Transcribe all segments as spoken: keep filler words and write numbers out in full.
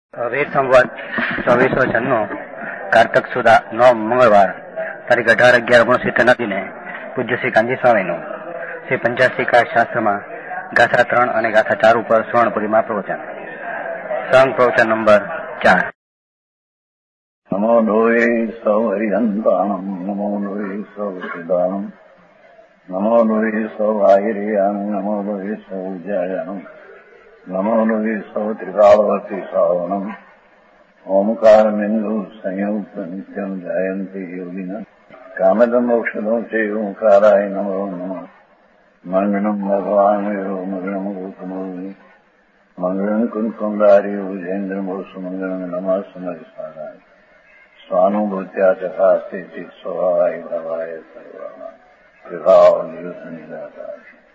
વીર સંવત ચોવીસો છન્નું કારતક સુદા નવ મંગળવાર તારીખ અઢાર અગિયાર ઓગણસિત્તેર નદીને પૂજ્ય શ્રી કાંજી સ્વામીનું શ્રી પંચાસી કા શાસ્ત્રમાં ગાથા ત્રણ અને ગાથા ચાર ઉપર સ્વર્ણપુરીમાં પ્રવચન. સંઘ પ્રવચન નંબર ચાર. નમો લોહે સૌ હરિહંતાણમ નમો લોહે સૌ સિદ્ધાણમ નમો લોહે સૌ આયર્યાણમ નમો લોહે સૌ જયાણમ નમો લોહે સૌ ત્રિકાળવતી શ્રાવણમ ઓમકાર બિંદુ સંયુક્ત નિત્યમ જયંતી યોગિન કામદમ મોક્ષદો છે ઓંકારાય નમો નમઃ. મંગળમ ભગવાન વિરો મંગળમ ગૌતમોની મંગળમ કુંકુંડારી ઉજેન્દ્ર મોસુ મંગળમ નમઃ સમરિસારાય સ્વાનુભૂત્યા ચકાસ્તે સ્વભાવાય ભવાય સર્વમાં વિભાવ નિયુત નિરાકાર.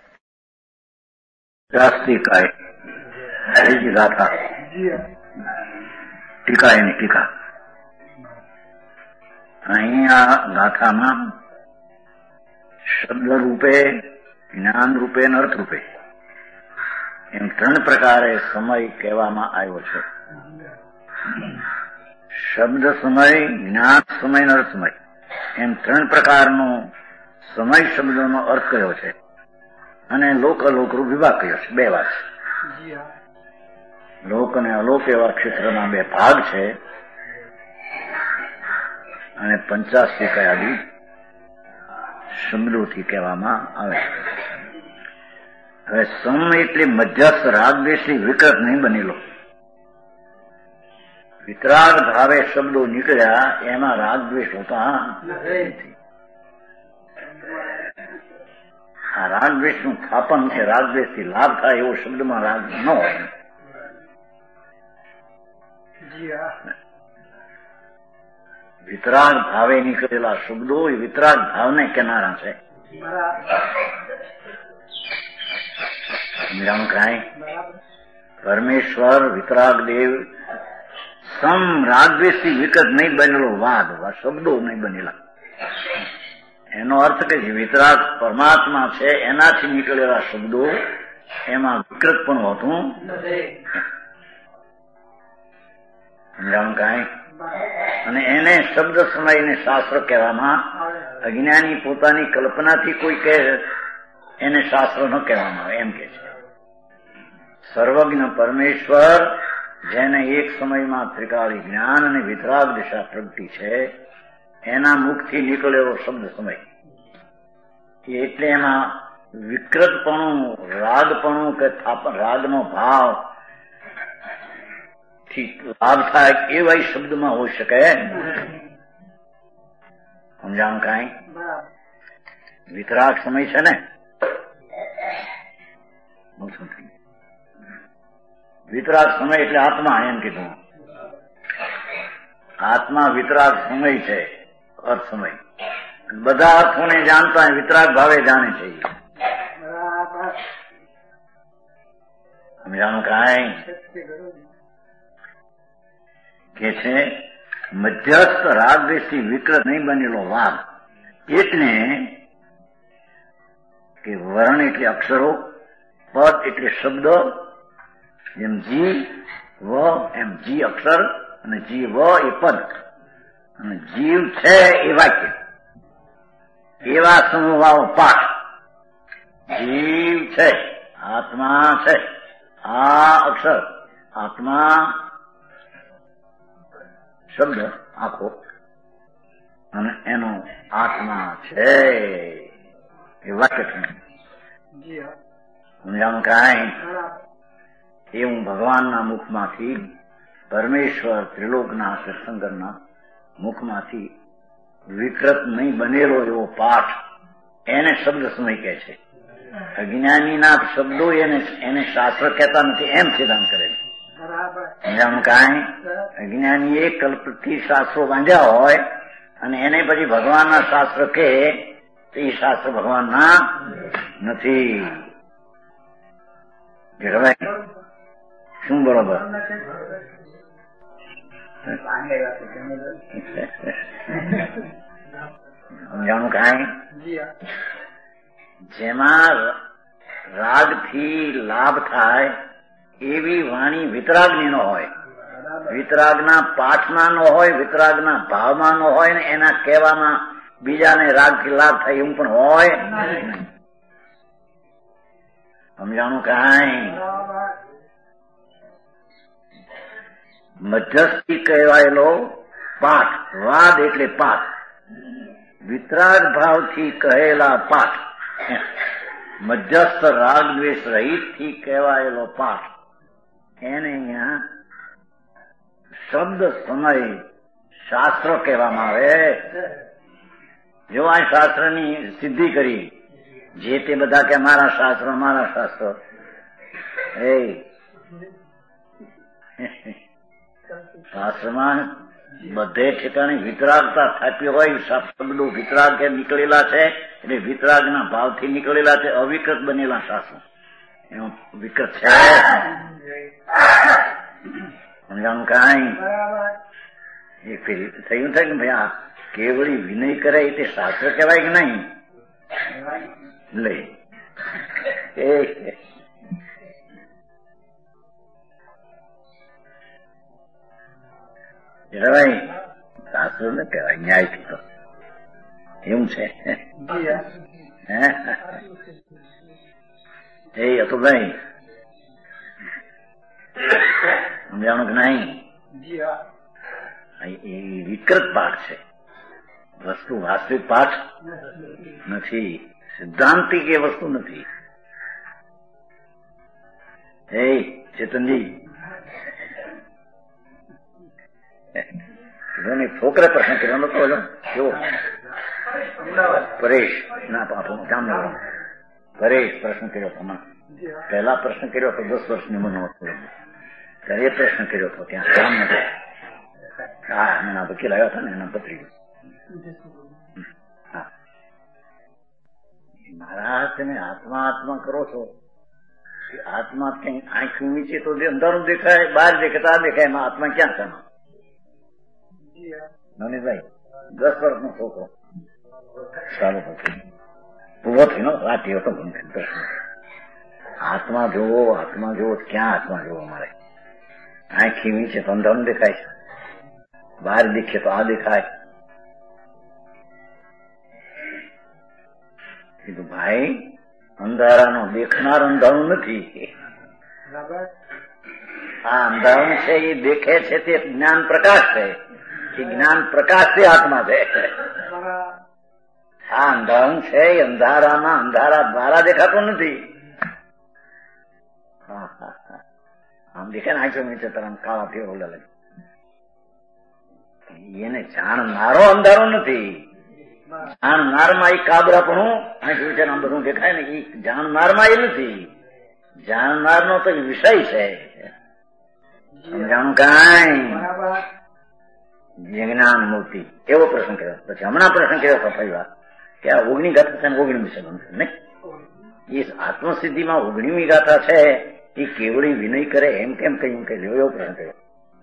શાસ્ત્રીકાય હરિજી ગાથા ટીકા એની ટીકા. અહીંયા ગાથામાં શબ્દ રૂપે, જ્ઞાન રૂપે અને અર્થ રૂપે એમ ત્રણ પ્રકારે સમય કહેવામાં આવ્યો છે. શબ્દ સમય, જ્ઞાન સમય અને અર્થ સમય એમ ત્રણ પ્રકારનો સમય શબ્દનો અર્થ કયો છે અને લોક અલોકરૂપ વિભાગ કયો છે. બે વાત છે. લોક અને અલોક એવા ક્ષેત્રના બે ભાગ છે અને પંચાસી કયાદી શબ્દોથી કહેવામાં આવે છે. હવે સમ એટલે મધ્યસ્થ રાગદ્વેષની વિકૃત નહીં બનેલો. વિતરાગ ભાવે શબ્દો નીકળ્યા એમાં રાગદ્વેષ હોતા નથી. આ રાગદ્વેષનું સ્થાપન છે. રાગદ્વેષથી લાભ થાય એવો શબ્દમાં રાગ ન હોય. વિતરાગ ભાવે નીકળેલા શબ્દો એ વિતરાગ ભાવને કેનારા છે. સમજાણું કાંઈ? પરમેશ્વર વિતરાગ દેવ સમ રાગદ્વેષથી વિકૃત નહીં બનેલો વાદ શબ્દો નહીં બનેલા. એનો અર્થ કે જે વિતરાગ પરમાત્મા છે એનાથી નીકળેલા શબ્દો એમાં વિકૃત પણ હોતું નથી. સમજાણું કાંઈ? અને એને શબ્દ સમયને શાસ્ત્ર કહેવામાં, અજ્ઞાની પોતાની કલ્પનાથી કોઈ કહે એને શાસ્ત્ર ન કહેવામાં આવે એમ કે છે. સર્વજ્ઞ પરમેશ્વર જેને એક સમયમાં ત્રિકાળી જ્ઞાન અને વિતરાગ દિશા પ્રગટી છે એના મુખથી નીકળેલો શબ્દ સમય એટલે એમાં વિકૃતપણું, રાગપણું કે રાગનો ભાવ લાભ થાય એવા શબ્દમાં હોઈ શકે. સમજાણું કાંઈ? વિતરાગ સમય છે ને, વિતરાગ સમય એટલે આત્મા એમ કીધું. આત્મા વિતરાગ સમય છે, અર્થ સમય. બધા અર્થોને જાણતા વિતરાગ ભાવે જાણે છે. સમજાણું કાંઈ? કે છે મધ્યસ્થ રાગદ્વેષથી વિકૃત નહીં બનેલો વાદ એટલે કે વર્ણ એટલે અક્ષરો, પદ એટલે શબ્દ, જેમ જી વ એમ જી અક્ષર અને જી વ એ પદ અને જીવ છે એ વાક્ય. એવા સમૂહવાળો પાઠ. જીવ છે, આત્મા છે, આ અક્ષર આત્મા શબ્દ આખો અને એનો આત્મા છે એ વાક્ય છે. સમજાણું કાંઈ? એવું ભગવાનના મુખમાંથી, પરમેશ્વર ત્રિલોકના સત્સંગરના મુખમાંથી વિકૃત નહીં બનેલો એવો પાઠ એને શબ્દ સમય કહે છે. અજ્ઞાનીના શબ્દો એને એને શાસ્ત્ર કહેતા નથી એમ સિદ્ધાંત કરે છે. સમજાણું કાંઈ? અજ્ઞાની એ કલ્પથી શાસ્ત્રો બાંધ્યા હોય અને એને પછી ભગવાનના શાસ્ત્ર કહે તો એ શાસ્ત્ર ભગવાનના નથી. શું બરોબર? સમજાણું કાંઈ? જેમાં રાગથી લાભ થાય એવી વાણી વિતરાગની ન હોય. વિતરાગના પાઠમાં ન હોય, વિતરાગના ભાવમાં ન હોય ને એના કહેવામાં બીજાને રાગથી લાભ થાય એવું પણ હોય નહીં. સમજાણું કાંઈ? મધ્યસ્થી કહેવાયેલો પાઠ, વાદ એટલે પાઠ, વિતરાગ ભાવથી કહેલા પાઠ, મધ્યસ્થ રાગ દ્વેષ રહિત થી કહેવાયેલો પાઠ, એને અહીંયા શબ્દ સમય શાસ્ત્ર કહેવામાં આવે. જો આ શાસ્ત્રની સિદ્ધિ કરી, જે તે બધા કે મારા શાસ્ત્ર મારા શાસ્ત્ર, એ શાસ્ત્રમાં બધે ઠેકાણે વિતરાગતા થાપી હોય. શબ્દો વિતરાગ કે નીકળેલા છે એટલે વિતરાગના ભાવથી નીકળેલા છે, અવિકૃત બનેલા શાસ્ત્રો. એનો વિકૃત છે. સમજાણું કાંઈ? એ ફેરી થયું થાય કે ભાઈ આ કેવળી વિનય કરે તે શાસ્ત્ર કહેવાય કે નહીં? લે એ ભાઈ શાસ્ત્ર ન કહેવાય, ન્યાય થતો એવું છે. એ હતું ભાઈ સમજાણું કે નહીં? એ વિકૃત પાઠ છે, વસ્તુ વાસ્તવિક પાઠ નથી, સિદ્ધાંતિક એ વસ્તુ નથી. હે ચેતનજી, છોકરા પ્રશ્ન કર્યો નતો કેવો? પરેશ ના પાપો જામનગર પરેશ પ્રશ્ન કર્યો હતો. પહેલા પ્રશ્ન કર્યો હતો દસ વર્ષની ઉંમરનો હતો, ત્યારે એ પ્રશ્ન કર્યો હતો ત્યાં જામનગર. હા, એના વકીલ આવ્યા હતા ને એના પત્રી. હા, મહારાજ તમે આત્મા આત્મા કરો છો, આત્મા કઈ આંખ નીચે તો અંધારું દેખાય, બહાર દેખાતા દેખાય, એમાં આત્મા ક્યાં છે? નવનીતભાઈ દસ વર્ષનો છોકરો ચાલો પછી ઉભો થઈને રાતી હતો. આત્મા જોવો, આત્મા જોવો, ક્યાં આત્મા જોવો? અમારે આંખી નીચે તો અંધારું દેખાય છે, બહાર દેખીએ તો આ દેખાય. કીધું ભાઈ અંધારાનો દેખનાર અંધારું નથી, આ અંધારું છે એ દેખે છે તે જ્ઞાન પ્રકાશ છે, એ જ્ઞાન પ્રકાશ થી આત્મા છે. આ અંધારું છે એ અંધારામાં અંધારા દ્વારા દેખાતું નથી. આમ દેખે ને આંખો નીચે તરફ કાળા ફેરો લાગે, એને જાણનારો અંધારો નથી. જાણનારમાં એ કાબરાપણું આંખ નીચે આમ બધું દેખાય ને, એ જાણનારમાં એ નથી. જાણનારનો તો વિષય છે. સમજાણું કાંઈ? જ્ઞાન મૂર્તિ એવો પ્રશ્ન કર્યો. પછી હમણાં પ્રશ્ન કર્યો હતો પહેલા કે આ ઓગણી ગાથા છે ને ઓગણી વિશે બનશે નહીં. એ આત્મસિદ્ધિમાં ઓગણીમી ગાથા છે એ કેવળી વિનય કરે એમ કેમ કહ્યું કે એવો પ્રશ્ન કર્યો.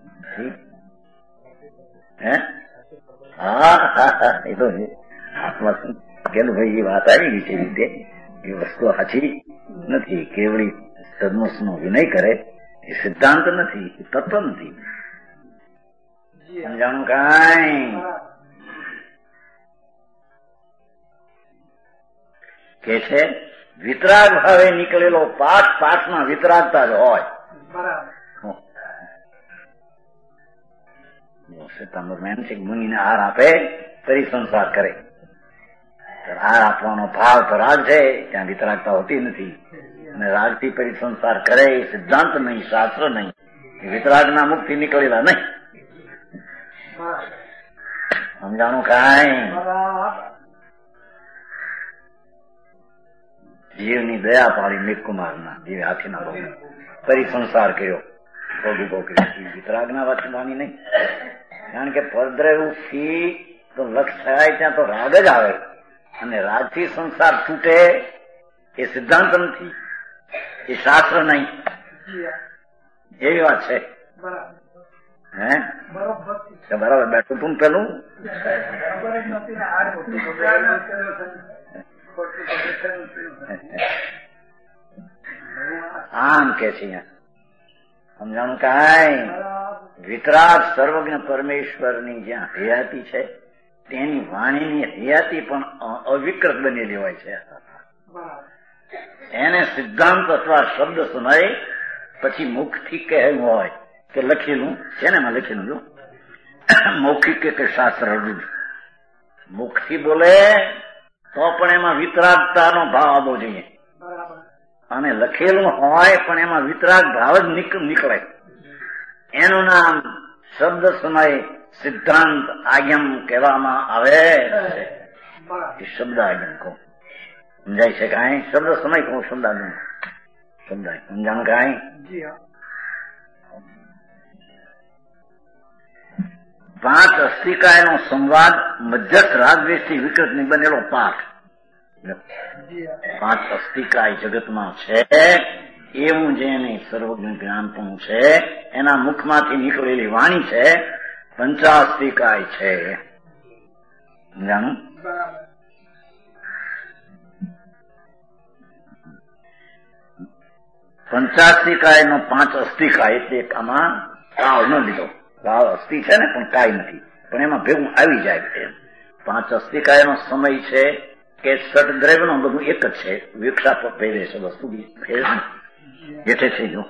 હે હા, એ તો આત્મા કેલું ભાઈ એ વાત આવી ગઈ છે રીતે એ વસ્તુ સાચી નથી. કેવળી સદમસ નો વિનય કરે એ સિદ્ધાંત નથી, એ તત્વ નથી. સમજાણું કાંઈ? કે છે વિતરાગ ભાવે નીકળેલો પાઠ, પાઠમાં વિતરાગતા જ હોય. માનસિક મુનિને હાર આપે ફરી સંસાર કરે. હાર આપવાનો ભાવ તો રાગ છે, ત્યાં વિતરાગતા હોતી નથી. અને રાગથી ફરી સંસાર કરે એ સિદ્ધાંત નહીં, શાસ્ત્ર નહીં, એ વિતરાગના મુક્તિ નીકળેલા નહીં. સમજાણું કાંઈ? જીવની દયા પાડી મેઘકુમારના, જીવે હાથીના બહુ ફરી સંસાર કર્યો, ભોગ ઉભો કર્યો. વિતરાગના વાંચવાની નહીં, કારણ કે પરદ્રવ્ય થી તો લક્ષ થાય ત્યાં તો રાગ જ આવે, અને રાગથી સંસાર છૂટે એ સિદ્ધાંત નથી, એ શાસ્ત્ર નહીં. એવી વાત છે. હે બરાબર બેઠું તું પેલું આમ કે છે. સમજાણું કાંઈ? વિતરાગ સર્વજ્ઞ પરમેશ્વરની જ્યાં હયાતી છે તેની વાણીની હયાતી પણ અવિકૃત બનેલી હોય છે. એને સિદ્ધાંત અથવા શબ્દ સમય પછી મુખથી કહેવું હોય કે લખેલું છે ને એમાં લખેલું જો મૌખિક કે શાસ્ત્ર મુખથી બોલે તો પણ એમાં વિતરાગતાનો ભાવ આવવો જોઈએ અને લખેલું હોય પણ એમાં વિતરાગ ભાવ જ નીકળે. એનું નામ શબ્દ સમય સિદ્ધાંત આગમ કહેવામાં આવે છે. શબ્દ આગમ કહું સમજાય છે કાંઈ? શબ્દ સમય કહું શબ્દ આગમ સમજાય સમજાણ કાંઈ? પાંચ અસ્તિકાયનો સંવાદ મધ્યસ્થ રાગદ્વેષથી વિકૃતની બનેલો પાઠ. પાંચ અસ્તિકાય જગતમાં છે એવું જેને સર્વજ્ઞ જ્ઞાનપણું છે એના મુખમાંથી નીકળેલી વાણી છે પંચાસ્તિકાય છે. જાણું? પંચાસ્તિકાય નો પાંચ અસ્તિકાય એટલે આમાં કાળ ન લીધો. કાળ અસ્થિ છે ને પણ કાંઈ નથી, પણ એમાં ભેગું આવી જાય છે. પાંચ અસ્તિકાય નો સમય છે કે સટદ્રવ્ય નો બધું એક જ છે. વિક્ષા પહેરે છે વસ્તુ જેઠે છે. જો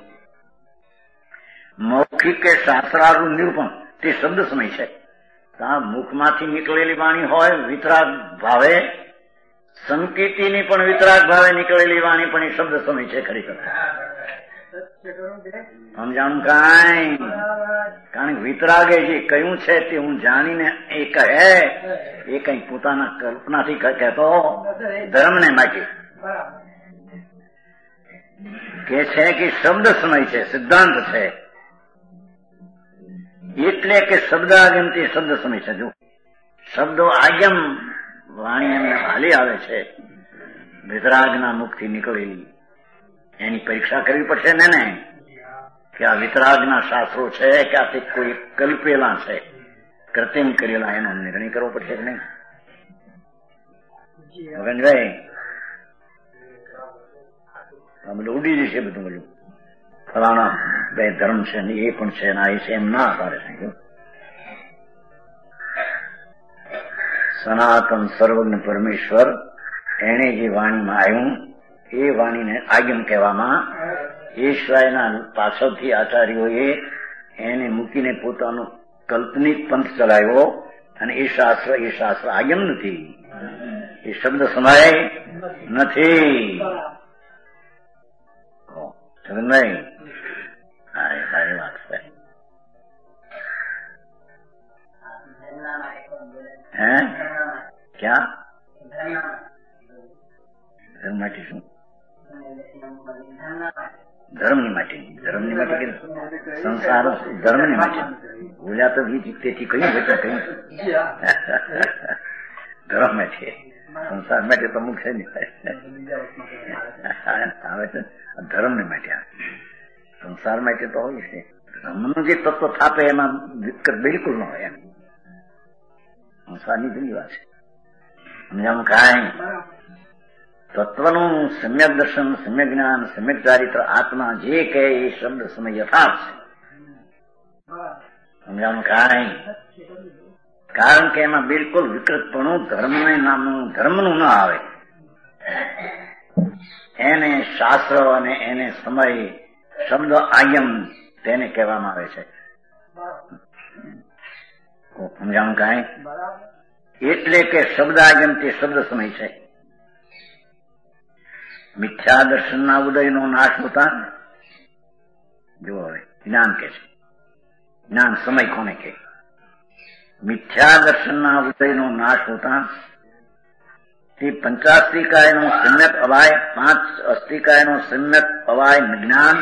મૌખિક કે શાસ્ત્રારું નિરૂપણ તે શબ્દ સમય છે. મુખમાંથી નીકળેલી વાણી હોય વિતરાગ ભાવે, સંકેતીની પણ વિતરાગ ભાવે નીકળેલી વાણી પણ એ શબ્દ સમય છે ખરેખર. સમજાણું કાંઈ? કારણ કે વિતરાગે જે કહ્યું છે તે હું જાણીને એ કહે એ કઈ પોતાના કલ્પનાથી કહેતો ધર્મને માટે કે છે કે શબ્દ સમય છે, સિદ્ધાંત છે. એટલે કે શબ્દ આગમ તે શબ્દ સમય છે. જો શબ્દો આગમ વાણી એમને હાલી આવે છે વિતરાગના મુખથી નીકળેલી, એની પરીક્ષા કરવી પડશે ને ને કે આ વિતરાગના શાસ્ત્રો છે કે આ તે કોઈ કલ્પેલા છે, કૃત્રિમ કરેલા, એનો નિર્ણય કરવો પડશે કે નહીં? મગનભાઈ આ બધું ઉડી જશે બધું. બધું ફલાણા બે ધર્મ છે ને એ પણ છે ને એ છે એમ ના પાડે છે. સનાતન સર્વજ્ઞ પરમેશ્વર એને જે વાણીમાં આવ્યું એ વાણીને આગમ કહેવામાં, એ સિવાયના પાછળથી આચાર્યોએ એને મૂકીને પોતાનો કલ્પનિક પંથ ચલાવ્યો અને એ શાસ્ત્ર એ શાસ્ત્ર આગમ નથી, એ શબ્દ સમય નથી. નહીં હા એ સારી વાત છે. હે ક્યાં ધર્મ માટે? શું ધર્મની માટે? ધર્મની માટે કે સંસાર ધર્મની માટે બોલ્યા તો તેથી કયું બેટા કયું ધર્મ માટે, સંસાર માટે તો અમુક છે ને આવે છે ધર્મને માટે. સંસાર માટે તો હોય છે. ધર્મનું જે તત્વ થાપે એમાં દિક્કત બિલકુલ ન હોય. એમ સંસારની જુદી વાત છે. સમજાવું કાંઈ? તત્વનું સમ્યક દર્શન, સમ્યક જ્ઞાન, સમ્યક ચારિત્ર, આત્મા જે કહે એ શબ્દ સમય યથાર્થ છે. સમજાવું કાંઈ? કારણ કે એમાં બિલકુલ વિકૃતપણું ધર્મને નામનું ધર્મનું ન આવે. એને શાસ્ત્ર અને એને સમય શબ્દ આગમ તેને કહેવામાં આવે છે. સમજાવું કાંઈ? એટલે કે શબ્દ આગમ તે શબ્દ સમય છે. મિથ્યા દર્શનના ઉદયનો નાશ હોતા જો હવે જ્ઞાન કે છે. જ્ઞાન સમય કોને કહે? મિથ્યા દર્શનના ઉદયનો નાશ હોતા તે પંચાસ્તિકાયનો સમ્યક અવાય, પાંચ અસ્તિકાયનો સમ્યક અવાય જ્ઞાન,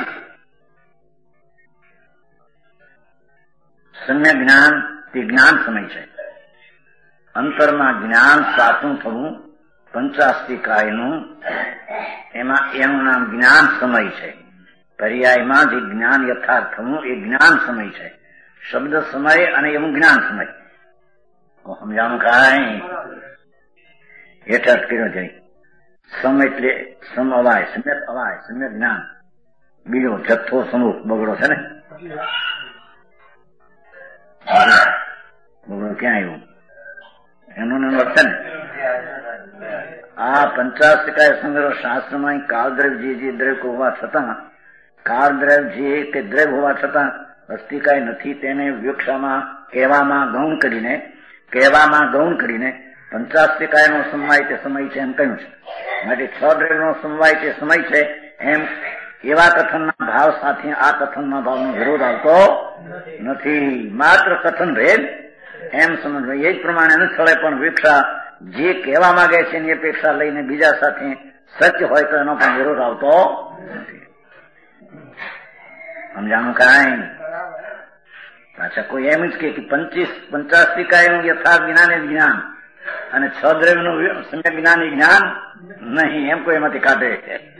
સમ્યક જ્ઞાન તે જ્ઞાન સમય છે. અંતરમાં જ્ઞાન સાચું થવું પંચાસ્તિકાયનું, એમાં એનું નામ જ્ઞાન સમય છે. પર્યાયમાં જે જ્ઞાન યથાર્થ થવું એ જ્ઞાન સમય છે. શબ્દ સમય અને એવું જ્ઞાન સમય. સમજાણું કાંઈ? હેઠળ કર્યો જાય. સમ એટલે સમ અવાય, સમ્યક અવાય, સમ્યક જ્ઞાન. બીજો જથ્થો સમૂહ બગડો છે ને. બોલો ક્યાં આવ્યું એનું વર્તન. આ પંચાસ્તિકાય સંગ્રહ શાસ્ત્રમાં કાળદ્રવ્ય જે દ્રવ્ય હોવા છતાં કાળદ્રવ્ય જે કે દ્રવ્ય હોવા છતાં અસ્તિકાય નથી તેને વિવક્ષામાં કહેવામાં ગૌણ કરીને કહેવામાં ગૌણ કરીને પંચાસ્તિકાયનો સમવાય તે સમય છે એમ કહ્યું છે. માટે છ દ્રવ્યનો સમવાય તે સમય છે એમ એવા કથનના ભાવ સાથે આ કથનના ભાવનો વિરોધ આવતો નથી. માત્ર કથન ભેદ એમ સમજવું એ જ પ્રમાણે ન સ્થળે પણ વિવક્ષા જે કહેવા માંગે છે એની અપેક્ષા લઈને બીજા સાથે સત્ય હોય તો એનો પણ વિરોધ આવતો નથી. સમજાણું કાંઈ પાછા કોઈ એમ જ કે પંચીસ પંચાસ્તિકાયનું યથાર્થ જ્ઞાન એ જ્ઞાન અને છ દ્રવ્યનું સમ્યક જ્ઞાન એ જ્ઞાન નહીં એમ કોઈ એમાંથી કાઢે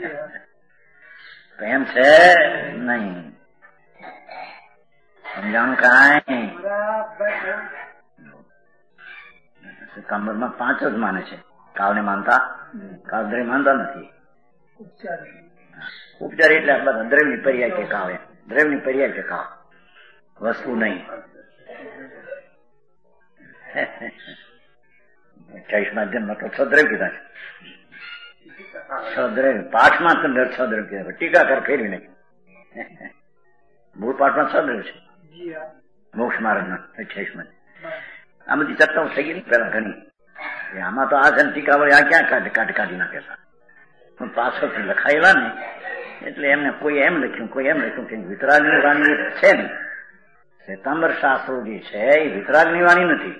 તો એમ છે નહીં. સમજાણું કાંઈ કામરમાં પાંચ જ માને છે. કાળને માનતા કાળદ્રવ્ય માનતા નથી. ઉપચાર એટલે બધા દ્રવ્યની પર્યાય કે કાળ દ્રવ્યની પર્યાય કે કાળ વસ્તુ નહીં. અઠ્યાવીસ માધ્યમમાં તો છ દ્રવ્ય કીધા છે. છ દ્રવ્ય પાઠમાં છ દ્રવ્ય કીધા ટીકાકાર ફેરવી નહીં. મૂળ પાઠમાં છ દ્રવ્ય છે મોક્ષ માર્ગના અઠ્યાવીસ માં. આ બધી ચર્ચાઓ થઈ ગઈ પેલા ઘણી. આમાં તો આ છે ટીકા વળી આ ક્યાં કાઢી કાઢી કાઢી નાખે પણ પાછળથી લખાયેલા ને એટલે એમને કોઈ એમ લખ્યું કોઈ એમ લખ્યું કે વિતરાગની વાણી છે ને શ્વેતાંબર શાસ્ત્રો જે છે એ વિતરાગની વાણી નથી.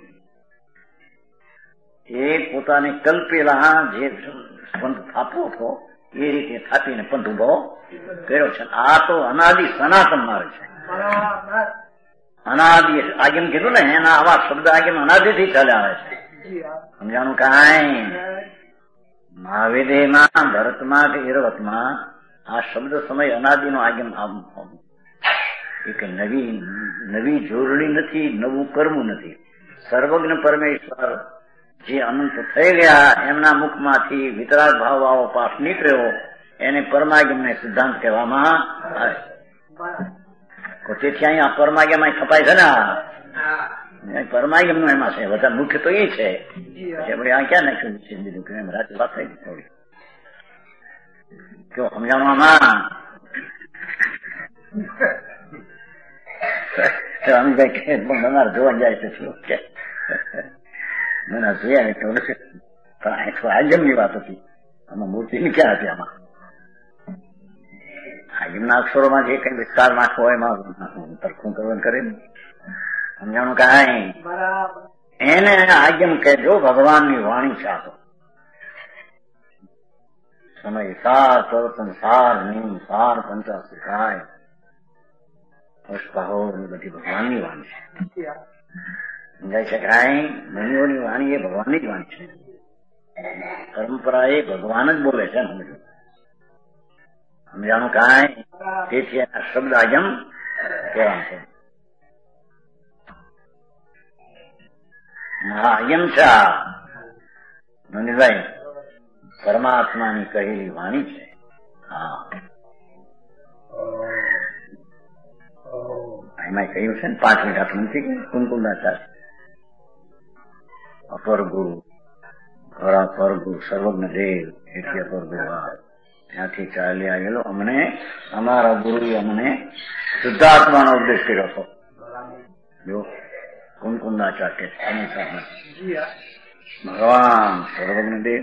એ પોતાને કલ્પેલા જે પંથ થાપો હતો એ રીતે થાપીને પંથ ઉભો કર્યો છે. આ તો અનાદિ સનાતન માર્ગ છે. અનાદિ આગમ કીધું ને એના આવા શબ્દ આગમ અનાદિથી ચાલ્યા આવે છે. સમજાણું કાંઈ મહાવેદેમાં ભરતમાં કે ઈરવતમાં આ શબ્દ સમય અનાદિનો આગમ એ કઈ નવી નવી જોડણી નથી, નવું કરવું નથી. સર્વજ્ઞ પરમેશ્વર જે અનંત થઈ ગયા એમના મુખમાંથી વિતરાગ ભાવ આવો પાઠ નીકળ્યો એને પરમાગમને સિદ્ધાંત કહેવામાં આવે. તેથી અહીંયા પરમાગમ ખપાય છે ને પરમાગમ નું એમાં છે બધા મુખ્ય તો એ છે. આ ક્યાં નાખ્યું બીજું કે એમ રાતે વાત થઈ થોડી કયો સમજાવવામાં અમિતભાઈ કે તમારે જોવા જાય છે શું કે મને જોયા તો પણ એકસો આજમ ની વાત હતી. આમાં મૂર્તિ ની ક્યાં હતી? આમાં આજમના અક્ષરોમાં જે કઈ વિસ્તાર નાખવો હોય એમાં તરખું કરવાનું કરે ને સમજાણું કાંઈ એને આજમ કહેજો ભગવાનની વાણી છે. તો સમય સાર પ્રવર્તન સાર નિયમ સાર પંચાસ્તિકાય પુષ્પહો બધી ભગવાનની વાણી છે. સમજાય છે કાંઈ? મુનિઓની વાણી એ ભગવાનની જ વાણી છે. પરંપરા એ ભગવાન જ બોલે છે. સમજાણું કાંઈ? તેથી એના શબ્દ આજમ કહેવાનું છે. મહાયમ છે મનીભાઈ પરમાત્માની કહેલી વાણી છે. હા એમાં કહ્યું છે ને પાંચ મિનિટ આપણે નથી કે કુંકુંદાચાર્ય અપર ગુરુ ખરા અપર ગુરુ સર્વજ્ઞ દેવ એટલે અપર ગુરુ ત્યાંથી ચાલી આવેલો અમને અમારા ગુરુએ અમને શુદ્ધાત્માનો ઉપદેશ કર્યો હતો. જો કુંકુંદાચાર્ય ભગવાન સર્વજ્ઞ દેવ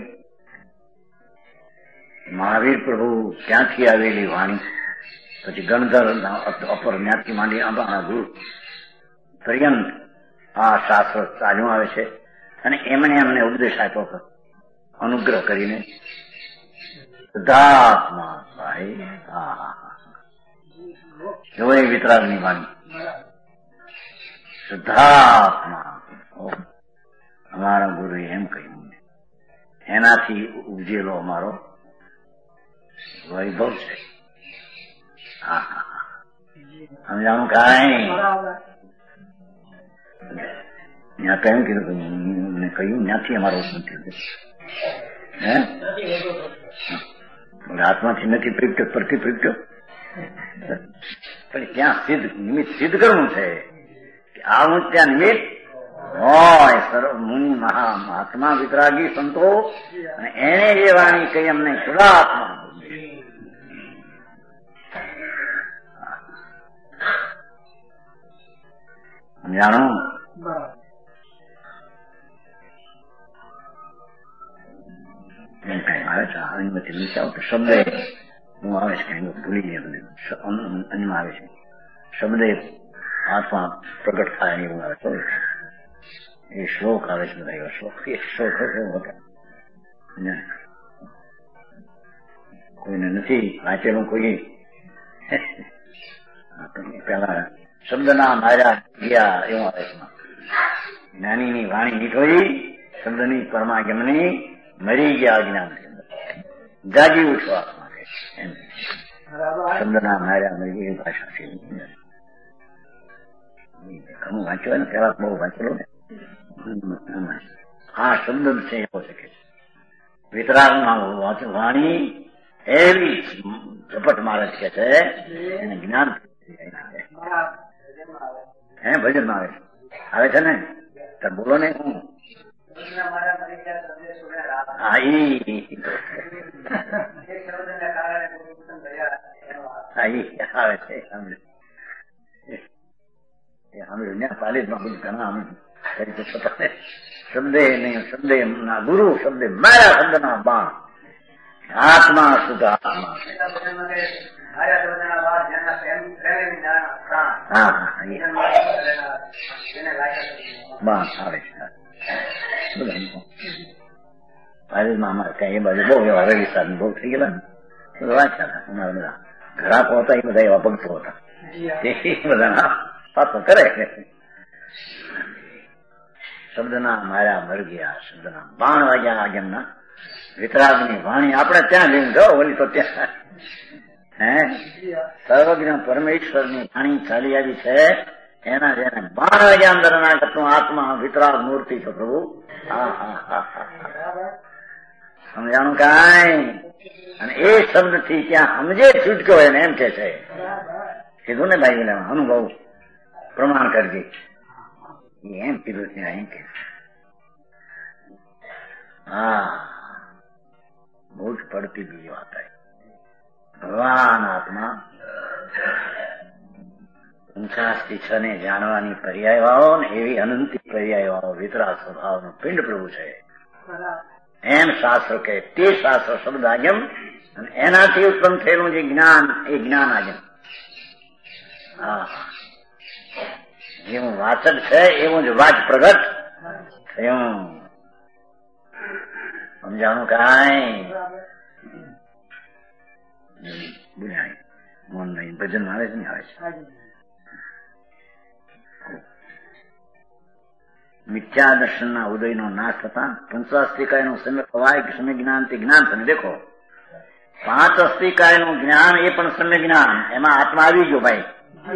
મહાવીર પ્રભુ ક્યાંથી આવેલી વાણી પછી ગણધર અપર જ્ઞાતિ માંડી અમારા ગુરુ પર્યંત આ શાસ્ત્ર ચાલ્યું આવે છે. અને એમણે અમને ઉપદેશ આપ્યો હતો અનુગ્રહ કરીને શુદ્ધાત્મા ભાઈ. હા જો એ વિતરાગની વાણી શુદ્ધાત્મા અમારા ગુરુએ એમ કહ્યું. એનાથી ઉપજેલો અમારો વૈભવ છે. હા હા હા સમજાણું કાંઈ? ત્યાં કહ્યું કીધું મને કહ્યું ત્યાંથી અમારો હે હાથમાંથી નથી પ્રગટ્યો પરથી પ્રગટ્યો પણ ત્યાં સિદ્ધ નિમિત્ત સિદ્ધ કરવું છે કે આવું ત્યાં નિમિત્ત હોય સર્વ મુનિ મહા મહાત્મા વિતરાગી સંતો અને એને જે વાણી કહી અમને શુદ્ધાત્મા જાણો. આવે છે અનુમતિ નીચે આવતો શબ્દ હું આવે છે કઈ ભૂલી ગયા બધું અન્નમાં આવે છે શબ્દ આત્મા પ્રગટ થાય એવું આવે છે એ શ્લોક આવે છે બધા એવા શ્લોક એ શ્લોક કોઈને નથી વાંચેલું કોઈ પેલા શબ્દના માર્યા ગયા એવું આવે છે. જ્ઞાનીની વાણી નીકળી શબ્દની પરમાગમની મરી ગયા અજ્ઞાન જાગી ઉઠવા શબ્દના માર્યા મરી ગઈ ભાષા છે. ઘણું વાંચ્યું ને પેલા બહુ વાંચેલું ને હા શબ્દ છે એવો છે કે વિતરાગમાં વાણી એવી ઝપટ મારે છે કે એને જ્ઞાન હે ભજન આવે આવે છે ને તો બોલો ને હું હા ઈ આવે છે સાંભળ્યું ને પાલિશમાં બધું ઘણા શબ્દે નહીં શબ્દે ના ગુરુ શબ્દે મારા શબ્દના બાણ આત્મા શુદ્ધ આત્મા હા બાણ આવે છે. પાલિશમાં અમારે કઈ એ બાજુ બહુ એવા રવિ સાધન બહુ થઈ ગયેલા ને વાંચ્યા હતા અમારા બધા ઘરાકો હતા એ બધા એવા ભક્તો હતા એ બધા પાછો કરે શબ્દના માર્યા મર ગયા શબ્દના બાણ વાગ્યા આગળના વિતરાગની વાણી આપણે ત્યાં જઈને જાઓ વળી તો ત્યાં હે સર્વજ્ઞ પરમેશ્વરની વાણી ચાલી આવી છે એના જેને બાણ વાગ્યા અંદર નાખતું આત્મા વિતરાગ મૂર્તિ છે પ્રભુ. હા હા હા હા સમજાણું કાંઈ અને એ શબ્દ થી ત્યાં સમજે છૂટક્યો હોય ને એમ કે છે કીધું ને ભાઈ અનુભવ પ્રમાણ કરજે એમ કીધું ત્યાં એમ કે હા બહુ જ પડતી બીજી વાત ભગવાન આત્મા પંચાસ થી છ ને જાણવાની પર્યાયવાળો ને એવી અનંતી પર્યાયવાળો વિતરાગ સ્વભાવનો પિંડ પ્રભુ છે એમ શાસ્ત્ર કે તે શાસ્ત્ર શબ્દ આગમ અને એનાથી ઉત્પન્ન થયેલું જે જ્ઞાન એ જ્ઞાન આગમ. હા જેવું વાચક છે એવું જ વાચ પ્રગટ થયું. સમજાણું કાંઈ બોલાય મન નહીં ભજન આવે છે ને આવે છે. મિથ્યા દર્શનના ઉદયનો નાશ થતા પંચાસ્તિકાયનું સમ્યક અવાય સમ્યક જ્ઞાન તે જ્ઞાન તમે દેખો પાંચ અસ્તિકાયનું જ્ઞાન એ પણ સમ્યક જ્ઞાન એમાં આત્મા આવી ગયો ભાઈ.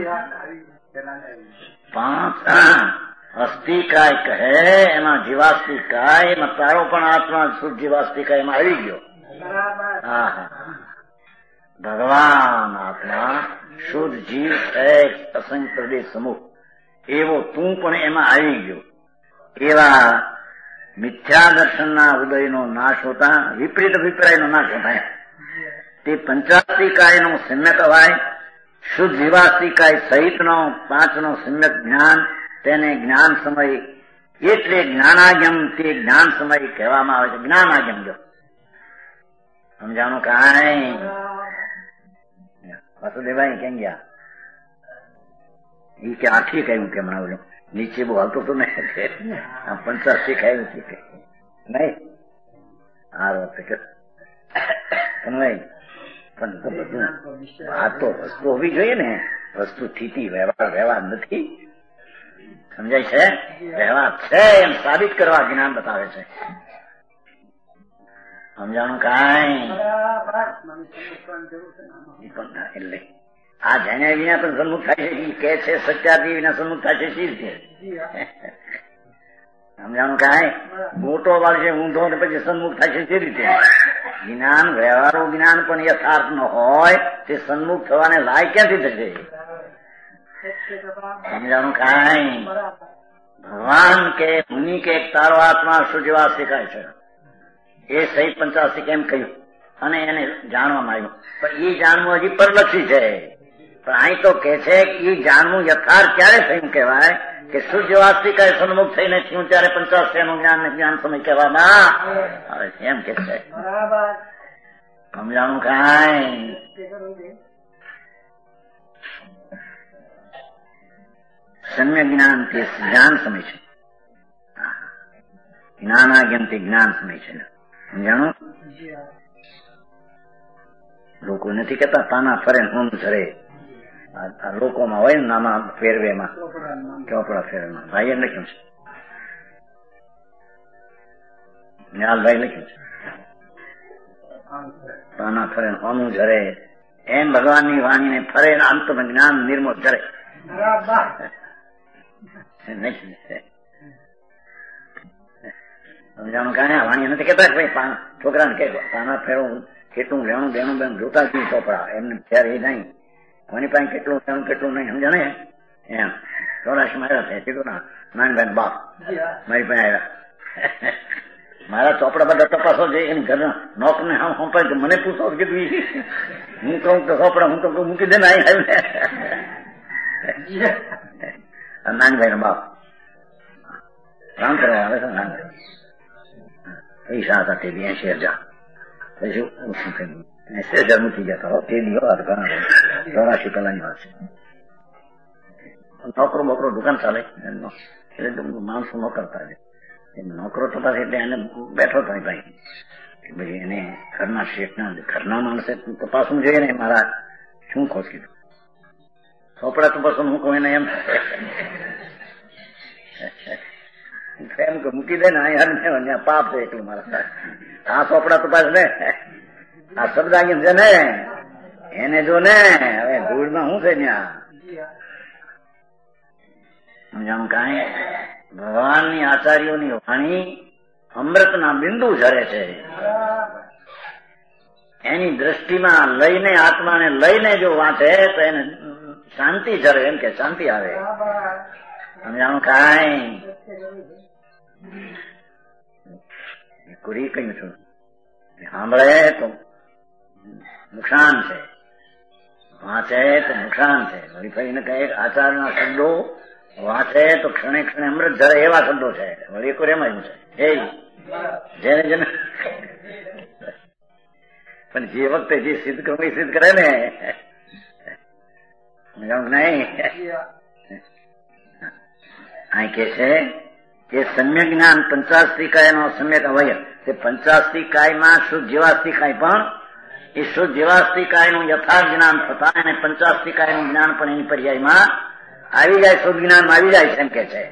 પાંચ અસ્તિકાય કહે એમાં જીવાસ્તિકાય એમાં તારો પણ આત્મા શુદ્ધ જીવાસ્તિકાય એમાં આવી ગયો. હા હા ભગવાન આત્મા શુદ્ધ જીવ એક અસંગ પ્રદેશ સમૂહ એવો તું પણ એમાં આવી ગયો. એવા મિથ્યા દર્શનના ઉદયનો નાશ હોતા વિપરીત અભિપ્રાયનો નાશ હોતા તે પંચાસ્તિકાયનો સમ્યક અવાય શુદ્ધ જીવાસ્તિકાય સહિતનો પાંચનો સમ્યક જ્ઞાન તેને જ્ઞાન સમય એટલે જ્ઞાનાગમ તે જ્ઞાન સમય કહેવામાં આવે છે. જ્ઞાનાગમ જો સમજાણું કાંઈ વાસુદેવભાઈ કેમ ગયા એ કે આઠી કહ્યું કે હમણાં બોલો નીચે બહુ હાલતો તો નહીં પંચાસી ખાયું છે કે નહીં આ વખતે પણ બધું આ તો વસ્તુ હોવી જોઈએ ને વસ્તુ સ્થિતિ વ્યવહાર વ્યવહાર નથી સમજાય છે વ્યવહાર છે એમ સાબિત કરવા જ્ઞાન બતાવે છે. સમજાણું કાંઈ એટલે આ જાણ્યા વિના પણ સન્મુખ થાય છે કે છે સત્યાથી વિના સન્મુખ થાય છે શી રીતે સમજાણું કાંઈ મોટો વાળ છે ઊંધો ને પછી સન્મુખ થાય છે તે રીતે જ્ઞાન વ્યવહારો જ્ઞાન પણ યથાર્થ ન હોય તે સન્મુખ થવાને લાય ક્યાંથી થશે સમજાણું કાંઈ? ભગવાન કે મુનિ કે તારો આત્મા શુદ્ધવા શીખાય છે એ સહિત પંચાસી કેમ કહ્યું અને એને જાણવામાં આવ્યું, પણ એ જાણવું હજી પરલક્ષી છે. પણ અહીં તો કે છે કે એ જાણવું યથાર્થ ક્યારે થયું કહેવાય કે શુદ્ધ વાસ્તિકાએ સન્મુખ થઈને થયું ત્યારે પંચાસી નું જ્ઞાન ને જ્ઞાન સમય કહેવામાં આવે છે એમ કે છે. સમજાણું કાંઈ? સમ્ય જ્ઞાન તે જ્ઞાન સમય છે, જ્ઞાનાજ્ઞાન તે જ્ઞાન સમય છે. સમજાણું? લોકો નથી કેતા તાના ફરે હોમ ધરે, આ લોકોમાં હોય ને નામાં ફેરવેમાં ચોપડા ફેરવેમાં ભાઈએ લખ્યું છે, નિહાલભાઈ લખ્યું છે તાના ફરે હોમું ધરે, એમ ભગવાનની વાણીને ફરે અંતમાં જ્ઞાન નિર્મળ ધરે. સમજાણું કાંઈ? વાણી નથી કેતા કે ભાઈ છોકરાને કે પાના ફેરવું કેટલું લેણું દેણું બેન જોતા જ નહીં ચોપડા, એમને ફેર એ નહીં કોની પાસે કેટલું લેણું કેટલું નહીં સમજાણે એમ. ચોરાશીમાં આવ્યા છે કીધું ના નાનભાઈ બાપ મારી પાસે આવ્યા, મારા ચોપડા બધા તપાસો છે એની ઘરના નોક ને હા સોંપાય મને પૂછો કીધું હું કહું તો ચોપડા હું તો મૂકી દે ને અહીં આવ્યું નાનભાઈ નો બાપ કામ કરવા આવે છે નાનભાઈ પૈસા હતા તે બી એસી હજાર પછી શું કહ્યું એસી હજાર મૂકી ગયા તે દી વાત ઘણા ચોરાશી કલાની વાત છે. નોકરો બોકરો દુકાન ચાલે એમનો એટલે માણસો નોકરતા છે નોકરો થતા એટલે એને બેઠો થાય ભાઈ કે ભાઈ એને ઘરના શેઠના ઘરના માણસે તપાસવું જોઈએ ને મારા શું ખોટ કીધું ચોપડા તપાસવાનું હું કહું એને એમ એમ કે મૂકી દે ને અહીંયા પાપ છે એટલું મારા આ ચોપડા તપાસ ને આ શબ્દ છે ને એને જો ને હવે ધૂળમાં શું છે ત્યાં સમજાણું કાંઈ? ભગવાનની આચાર્યોની વાણી અમૃતના બિંદુ ઝરે છે, એની દ્રષ્ટિમાં લઈને આત્માને લઈને જો વાંચે તો એને શાંતિ ઝરે, એમ કે શાંતિ આવે. સમજાણું કાંઈ? કુરી કહ્યું છું સાંભળે તો નુકસાન છે, વાંચે તો નુકસાન છે. વળી ફરીને કહે આચારના શબ્દો વાંચે તો ક્ષણે ક્ષણે અમૃત ઝરે એવા શબ્દો છે. વળી એક એમ આવ્યું છે એ જેને જેને પણ જે વખતે જે સિદ્ધ કરવું એ સિદ્ધ કરે ને નહીં. અહીં કે છે કે સમ્યક જ્ઞાન પંચાસ્તી કાય નો સમ્યક અવયવ, તે પંચાસ્તી કાયમાં શુદ્ધ જીવાસ્તી કાય પણ એ શુદ્ધ જીવાસ્તી કાય નું યથાર્થ જ્ઞાન થતા અને પંચાસ્તી કાય નું જ્ઞાન પણ એની પર્યાયમાં આવી જાય, શુદ્ધ જ્ઞાનમાં આવી જાય છે એમ કે છે.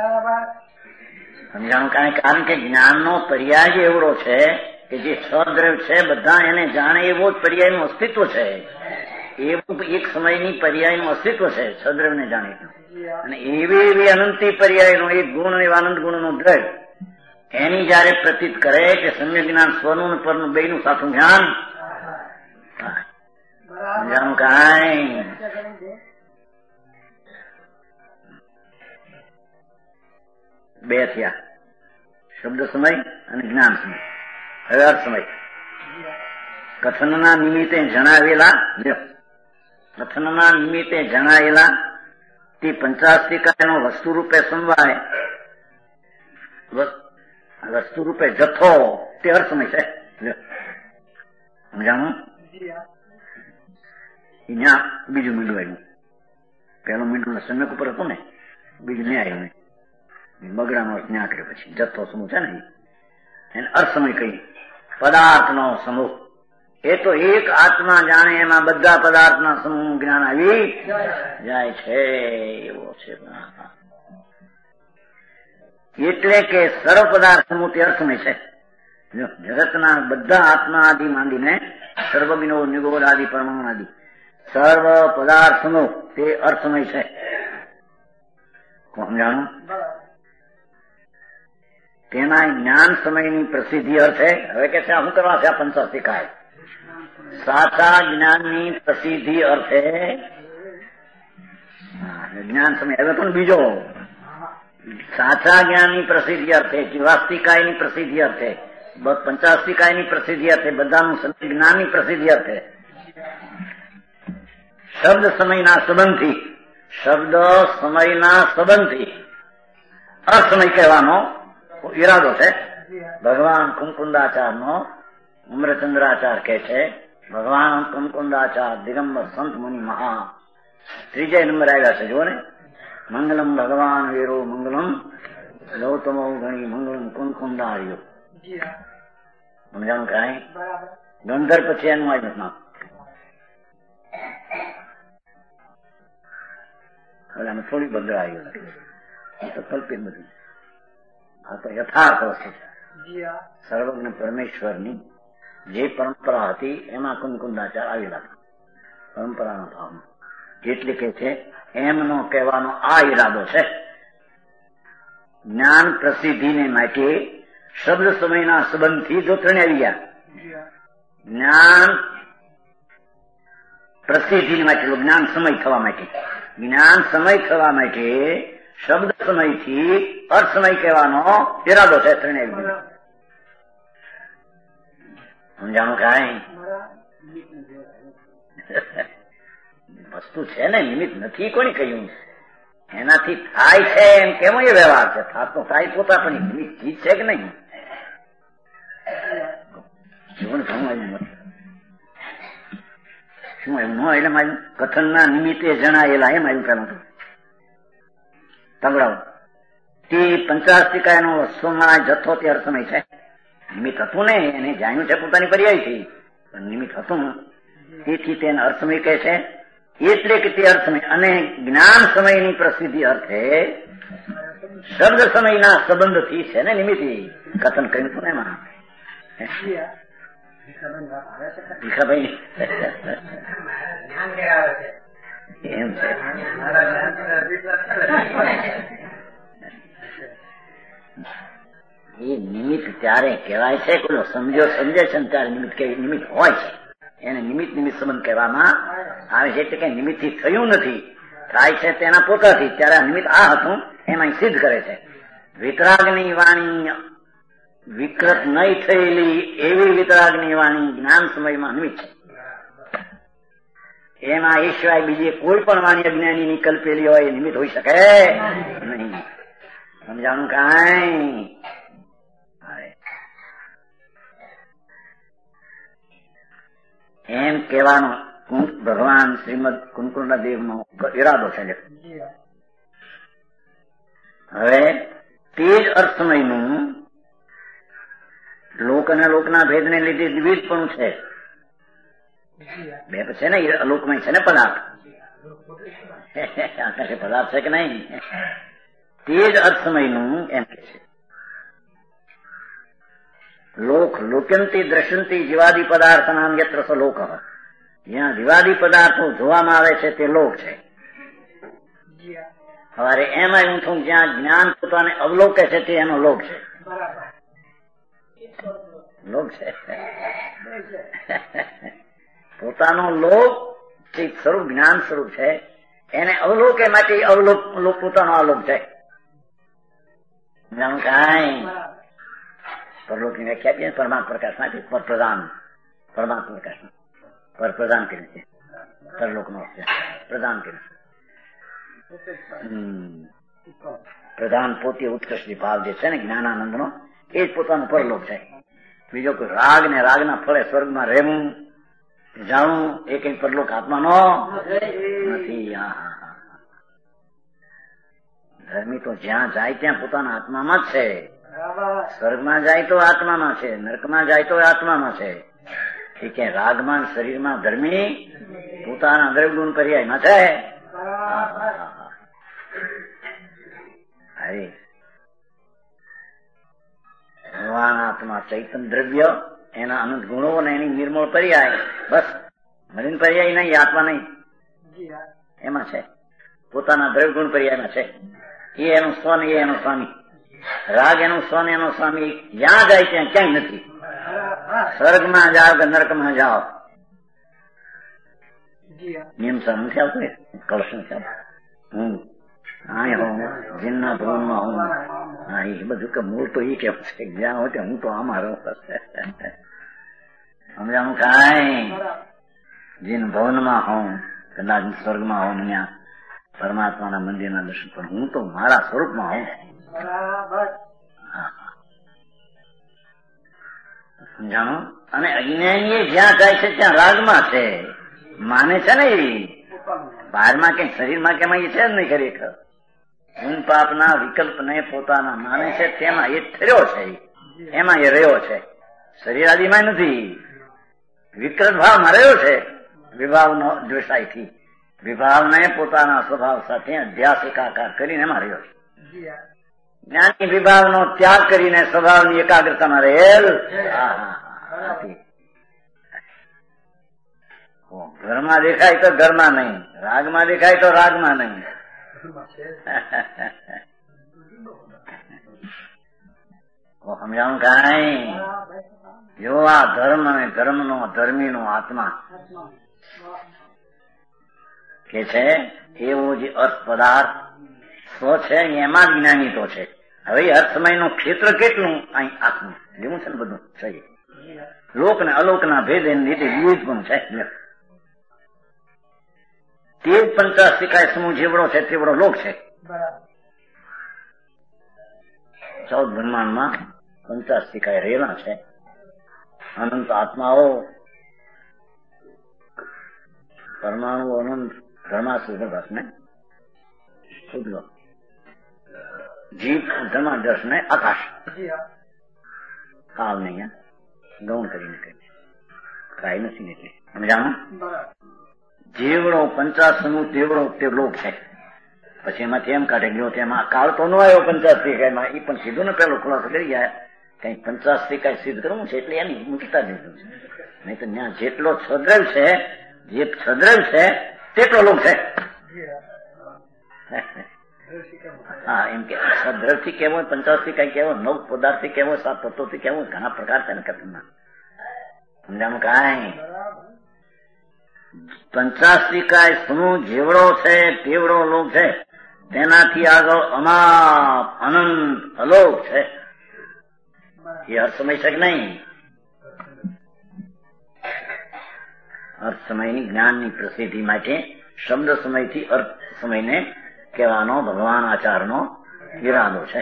સમજાણું કાંઈ? કારણ કે જ્ઞાનનો પર્યાય એવડો છે કે જે સદ્રવ છે બધા એને જાણે એવો જ પર્યાયનું અસ્તિત્વ છે, એવું એક સમયની પર્યાયનું અસ્તિત્વ છે સદ્રવને જાણે. અને એવી એવી અનંતી પર્યાયનો એક ગુણ અને આનંદ ગુણનો દ્રવ એની જયારે પ્રતીત કરે કે સમ્યક જ્ઞાન સ્વનું અને પરનું બેયનું સાચું જ્ઞાન. સમજાણું કાંઈ? બે થયા શબ્દ સમય અને જ્ઞાન સમય. હવે અર્થ સમય કથનના નિમિત્તે જણાવેલા કથનના નિમિત્તે જણાયેલા તે પંચાસ્તિકાયનો વસ્તુ રૂપે સમવાય વસ્તુ રૂપે જથ્થો તે અર્થ સમય છે. સમજાણું? અહીંયા બીજું મીંડું આવ્યું, પેલું મીંડું સમ્યક ઉપર હતું ને, બીજું ને આવ્યું ને બગડાનો અર્થ ન્યા કર્યો પછી જથ્થો સમૂહ છે ને એને અર્થ સમય કહી. પદાર્થ નો સમૂહ એ તો એક આત્મા જાણે એમાં બધા પદાર્થના સમૂહ જ્ઞાન આવી જાય છે એવો છે. એટલે કે સર્વ પદાર્થ સમૂહ તે અર્થમય છે. જગતના બધા આત્મા આદિ માંડીને સર્વ વિનોદ નિગોદ આદિ પરમાણુ આદિ સર્વ પદાર્થ સમૂહ તે અર્થમય છે. સમજાણું? તેના જ્ઞાન સમયની પ્રસિદ્ધિ અર્થે હવે કે છે શું કરવા છે આ પંચાસ્તી કાય સાચા જ્ઞાનની પ્રસિદ્ધિ અર્થે જ્ઞાન સમય આવ્યો તો ને બીજો સાચા જ્ઞાનની પ્રસિદ્ધિ અર્થે, જીવાસ્તિકાયની પ્રસિદ્ધિ અર્થે, પંચાસ્તિકાયની પ્રસિદ્ધિ અર્થે, બધાનું જ્ઞાનની પ્રસિદ્ધિ અર્થે શબ્દ સમયના સંબંધથી, શબ્દ સમયના સંબંધથી અસમય કહેવાનો ઈરાદો છે. ભગવાન કુમકુંદાચાર્યનો અમરચંદ્રાચાર્ય કહે છે, ભગવાન કુમકુંદાચાર્ય દિગંબર સંત મુનિ મહા ત્રીજે નંબર આવ્યા છે. જુઓ ને, મંગલમ ભગવાન વીરો મંગલમ ગૌતમો ગણી મંગલમ કુમકુંદાર્યો. સમજાણું કાંઈ? ગંધર પછી એનું આવ્યું નામ. હવે આને થોડી બદલાયું નથી, તો કલ્પિત બધું. આ તો યથાર્થ વસ્તુ છે. સર્વજ્ઞ પરમેશ્વરની જે પરંપરા હતી એમાં કુમકુંદાચાર આવી લાગે પરંપરાના ભાવમાં. એટલે કે છે એમનો કહેવાનો આ ઈરાદો છે. જ્ઞાન પ્રસિદ્ધિને માટે શબ્દ સમયના સંબંધથી જો ત્રણે આવી ગયા. જ્ઞાન પ્રસિદ્ધિ માટે, જ્ઞાન સમય થવા માટે, જ્ઞાન સમય થવા માટે શબ્દ સમયથી અર્થ સમય કહેવાનો ઈરાદો છે. ત્રણે આવી ગયા. સમજાણું કાંઈ? વસ્તુ છે ને, નિમિત્ત નથી કોને કહ્યું? એનાથી થાય છે એમ કેવો એ વ્યવહાર છે? થાતો થાય પોતા, પણ નિમિત્ત ચીજ છે કે નહીં? જીવન ઘણું આવ્યું શું આવ્યું ન એટલે આવ્યું કથનના નિમિત્તે જણાયેલા એમ આવ્યું. પેલું તગડાવ તે પંચાસ્તિકાયનો વસ્તુમાં જથ્થો તે અર્થમય છે. નિમિત્ત હતું ને, એને જાણ્યું છે પોતાની પર્યાયથી, પણ નિમિત્ત હતું તેથી તેને અર્થમય કહે છે. એટલે કે તે અર્થમય અને જ્ઞાન સમયની પ્રસિદ્ધિ અર્થે શબ્દ સમયના સંબંધથી છે ને નિમિત્તી કથન કર્યું હતું ને એમાં. ભીખાભાઈ એમ છે. એ નિમિત્ત ત્યારે કહેવાય છે, કોઈ સમજો સમજે છે ને ત્યારે નિમિત્ત કેવી નિમિત્ત હોય છે એને નિમિત્ત નિમિત્ત સંબંધ કહેવામાં આવે છે. એટલે કે નિમિત્ત થી થયું નથી, થાય છે તેના પોતાથી. ત્યારે આ નિમિત્ત આ હતું એમાં સિદ્ધ કરે છે. વિતરાગની વાણી વિકૃત નહીં થયેલી એવી વિતરાગની વાણી જ્ઞાન સમયમાં નિમિત્ત છે. એમાં એ સિવાય બીજી કોઈ પણ વાણી અજ્ઞાનીની કલ્પેલી હોય એ નિમિત્ત હોઈ શકે નહીં. સમજાણું કાંઈ? એમ કહેવાનો ભગવાન શ્રીમદ કુમકુંડદેવ નો ઈરાદો છે. હવે તે જ અર્થમયનું લોક અને લોકના ભેદને લીધે દ્વિવિધ પણ છે. બે છે ને, લોકમય છે ને પદાર્થ, આકાશે પદાર્થ છે કે નહીં? તે જ અર્થમયનું એમ કે છે. લોક લોક્યંતી દ્રશ્યંતી જીવાદી પદાર્થ નામ યત્ર સ લોક. જ્યાં જીવાદી પદાર્થો જોવામાં આવે છે તે લોક છે. સવારે એમ આવ્યું છું જ્યાં જ્ઞાન પોતાને અવલોકે છે તે એનો લોક છે. લોક છે પોતાનો લોક ચિત્ત સ્વરૂપ જ્ઞાન સ્વરૂપ છે, એને અવલોકે માટે અવલોક પોતાનો અવલોક છે. કાંઈ પરલોકની વ્યાખ્યા આપીએ પરમાત્મા પ્રકાશ માંથી પર પ્રધાન, પરમાત્મા પ્રકાશ પર પ્રદાન કર્યું છે. પરલોક નો પ્રદાન કર્યું છે. પ્રધાન પોતે ઉત્કૃષ્ટ ભાવ જે છે ને જ્ઞાનાનંદ નો, એ જ પોતાનો પરલોક છે. બીજો કોઈ રાગ ને રાગના ફળે સ્વર્ગમાં રહેવું જાણવું એ કઈ પરલોક આત્માનો નથી. ધર્મી તો જ્યાં જાય ત્યાં પોતાના આત્મામાં જ છે. સ્વર્ગમાં જાય તો આત્મામાં છે, નરકમાં જાય તો આત્મામાં છે. એ કે રાગમાં શરીરમાં ધર્મી પોતાના દ્રવ્યગુણ પર્યાયમાં છે. અરે ભગવાન આત્મા ચૈતન્ય દ્રવ્ય, એના અનંત ગુણો અને એની નિર્મળ પર્યાય, બસ મલિન પર્યાય નહીં, આત્મા નહીં, એમાં છે. પોતાના દ્રવ્યગુણ પર્યાયમાં છે. એ એનું સ્વન, એ એનો સ્વામી. રાગ એનું સ્વન, એનો સ્વામી. જ્યાં જાય ત્યાં ક્યાંય નથી. સ્વર્ગમાં જાઓ કે નરકમાં જાઓ, નિયમ સર નથી આવતો, કળશ નથી આવતો. હું અહીં હોઉં, જીનના ભવનમાં હું. હા, એ બધું કે મૂળ તો એ કેવું છે, જ્યાં હોય ત્યાં હું તો આમાં રહું. સમજાણું કાંઈ? જીન ભવનમાં હોઉં, કદાચ સ્વર્ગમાં હોઉં, ત્યાં પરમાત્માના મંદિરના દર્શન, પણ હું તો મારા સ્વરૂપમાં હોઉં. સમજાણું? અને અજ્ઞાની જ્યાં જાય છે ત્યાં રાગમાં છે, માને છે ને એ બહારમાં કે શરીરમાં કેમાં એ છે જ નહીં ખરેખર. ગુણ પાપના વિકલ્પને પોતાના માને છે તેમાં એ ઠર્યો છે, એમાં એ રહ્યો છે. શરીર આદિમાં નથી, વિકલ્પ ભાવમાં રહ્યો છે. વિભાવનો દ્વેષાયથી વિભાવને પોતાના સ્વભાવ સાથે અધ્યાસ એકાકાર કરીને એમાં રહ્યો છે. જ્ઞાની વિભાવનો ત્યાગ કરીને સ્વભાવની એકાગ્રતામાં રહેલ. ઘરમાં દેખાય તો ઘરમાં નહીં, રાગમાં દેખાય તો રાગમાં નહીં. સમજાવું કાંઈ? જો આ ધર્મ અને ધર્મનો ધર્મીનો આત્મા કે છે એવો જે અર્થ પદાર્થ સ્વ છે એમાં જ્ઞાની તો છે. હવે અર્થમયનું ક્ષેત્ર કેટલું અહીં આત્મા જેવું છે ને બધું છે. લોક ને અલોક ના ભેદ એની રીતે વિવિધ પણ છે. તે જ પંચાસ્તિકાય સમૂહ જેવડો છે તેવડો લોક છે. ચૌદ બ્રહ્માંડમાં પંચાસ્તિકાય રહેલા છે. અનંત આત્માઓ પરમાણુ અનંત ધર્માસુદર્શ ને ઉદ્ગમ જીવ ધર્માદર્શ ને આકાશ કાલ નહીં ગૌણ કરીને કહે કાંઈ નથી. એટલે સમજાણું? જેવડો પંચાસનું તેવડો તે લોક છે. પછી એમાંથી એમ કાઢે ગયો તેમાં કાળ તો ન આવ્યો પંચાસ્તિકાયમાં, એ પણ સીધું ને પેલો ખુલાસો કરી ગયા કઈ પંચાસ્તિકાય સિદ્ધ કરવું છે એટલે એની મૂકતા દીધું છે. નહીં તો ત્યાં જેટલો છદ્રવ છે, જે છદ્રવ છે તેટલો લોક છે. હા, એમ કે છદ્રવ થી કેવો, પંચાસ્તિકાય કેવો, નવ પદાર્થ થી કેવો, સાત તત્વો થી કેવો, ઘણા પ્રકાર છે ને કથનમાં. સમજામાં કાંઈ? પંચાસ્તિકાય સમૂહ જેવડો છે તેવડો લોક છે, તેનાથી આગળ અમાપ અનંત અલોક છે. એ અર્થ સમય છે કે નહીં? અર્થ સમયની જ્ઞાનની પ્રસિદ્ધિ માટે શબ્દ સમયથી અર્થ સમયને કહેવાનો ભગવાન આચારનો ઈરાદો છે.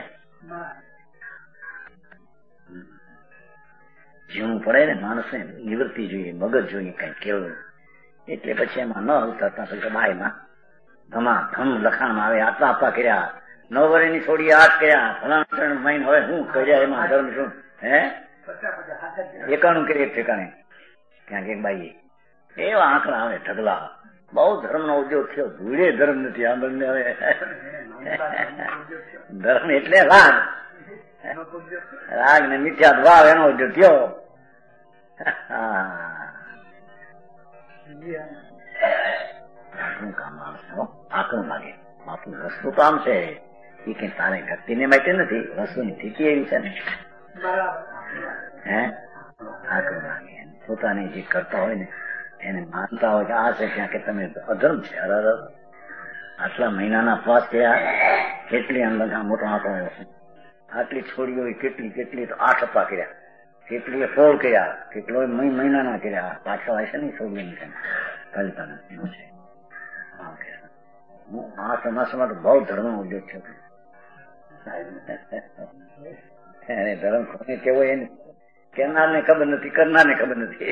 જીવવું પડે ને માણસને, નિવૃત્તિ જોઈએ, મગજ જોઈએ કઈ કેવું. એટલે પછી એમાં ન આવતા બાયમાં ધમા ધમ લખાણમાં આવે. આટલા આપવા કર્યા, નવ વર્ષની છોડી આઠ કર્યા, ફલાણા મહિને હવે શું કર્યા, એમાં ધર્મ શું? હે એકાણું કરીએ ઠેકાણે ક્યાંક એક બાઈ એવા આંકડા આવે ઢગલા. બહુ ધર્મ નો ઉદ્યોગ થયો, ભૂલે ધર્મ નથી આ બંને. હવે ધર્મ એટલે રાગ, રાગ ને મિથ્યા ભાવ એનો ઉદ્યોગ થયો. આકરું કામ માણસો આકરું લાગે. બાપુ વસ્તુ તો આમ છે એ કઈ તારે વ્યક્તિને માટે નથી, વસ્તુની સ્થિતિ એવી છે ને. હે આકરું લાગે. પોતાની જે કરતા હોય ને એને માનતા હોય કે આ છે ત્યાં કે તમે અધર્મ છે. અરે આટલા મહિનાના પાસ થયા, કેટલી અંદર મોટો આંકડો આવ્યો છે. આટલી છોડીઓ કેટલી કેટલી તો આઠ અપા કર્યા, કેટલી સોળ કર્યા, કેટલો મહિનાના કર્યા. પાછળ હશે ને સોળ કલતા નથી છે. આ સમાસમાં તો બહુ ધર્મ ઉદ્યોગ છે. એને ધર્મ કોને કેવો એને કેનાર ને ખબર નથી, કરનાર ને ખબર નથી.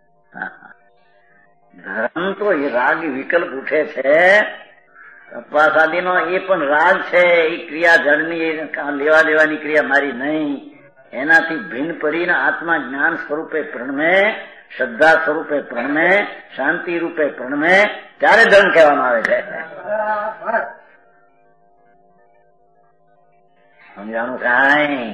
ધર્મ તો એ રાગ વિકલ્પ ઉઠે છે. અપવાસ આદિનો એ પણ રાગ છે. એ ક્રિયા જળની લેવા દેવાની ક્રિયા મારી નહીં. એનાથી ભિન્ન પડીને આત્મા જ્ઞાન સ્વરૂપે પ્રણમે, શ્રદ્ધા સ્વરૂપે પ્રણમે, શાંતિ રૂપે પ્રણમે, ત્યારે ધર્મ કહેવામાં આવે છે. સમજાણું કાંઈ?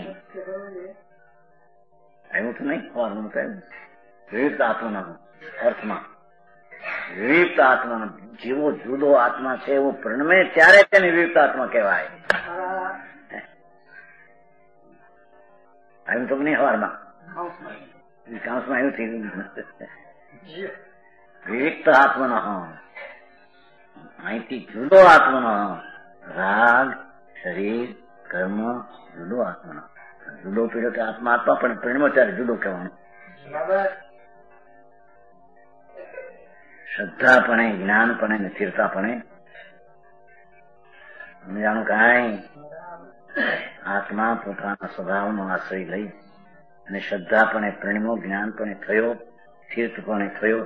એવું તો નહીં ખવાનું કહ્યું વિવિધ આત્માનો અર્થમાં. વિવિધ આત્માનો જેવો જુદો આત્મા છે એવો પ્રણમે ત્યારે તેની વિવિધ આત્મા કહેવાય. આવ્યું તો નહીં હવારમાં કાંસમાં એવું થઈ ગયું. વિવિધ આત્માનો હા અહીંથી જુદો આત્માનો રાગ, શરીર, કર્મ જુદો આત્માનો. જુદો પીડો કે આત્મા આત્મા પણ પરિણમો ત્યારે જુદો કહેવાનું. શ્રદ્ધાપણે, જ્ઞાનપણે ને સ્થિરતાપણે જાણું કાંઈ આત્મા પોતાના સ્વભાવનો આશ્રય લઈ અને શ્રદ્ધાપણે પરિણમો, જ્ઞાનપણે થયો, સ્થિરપણે થયો.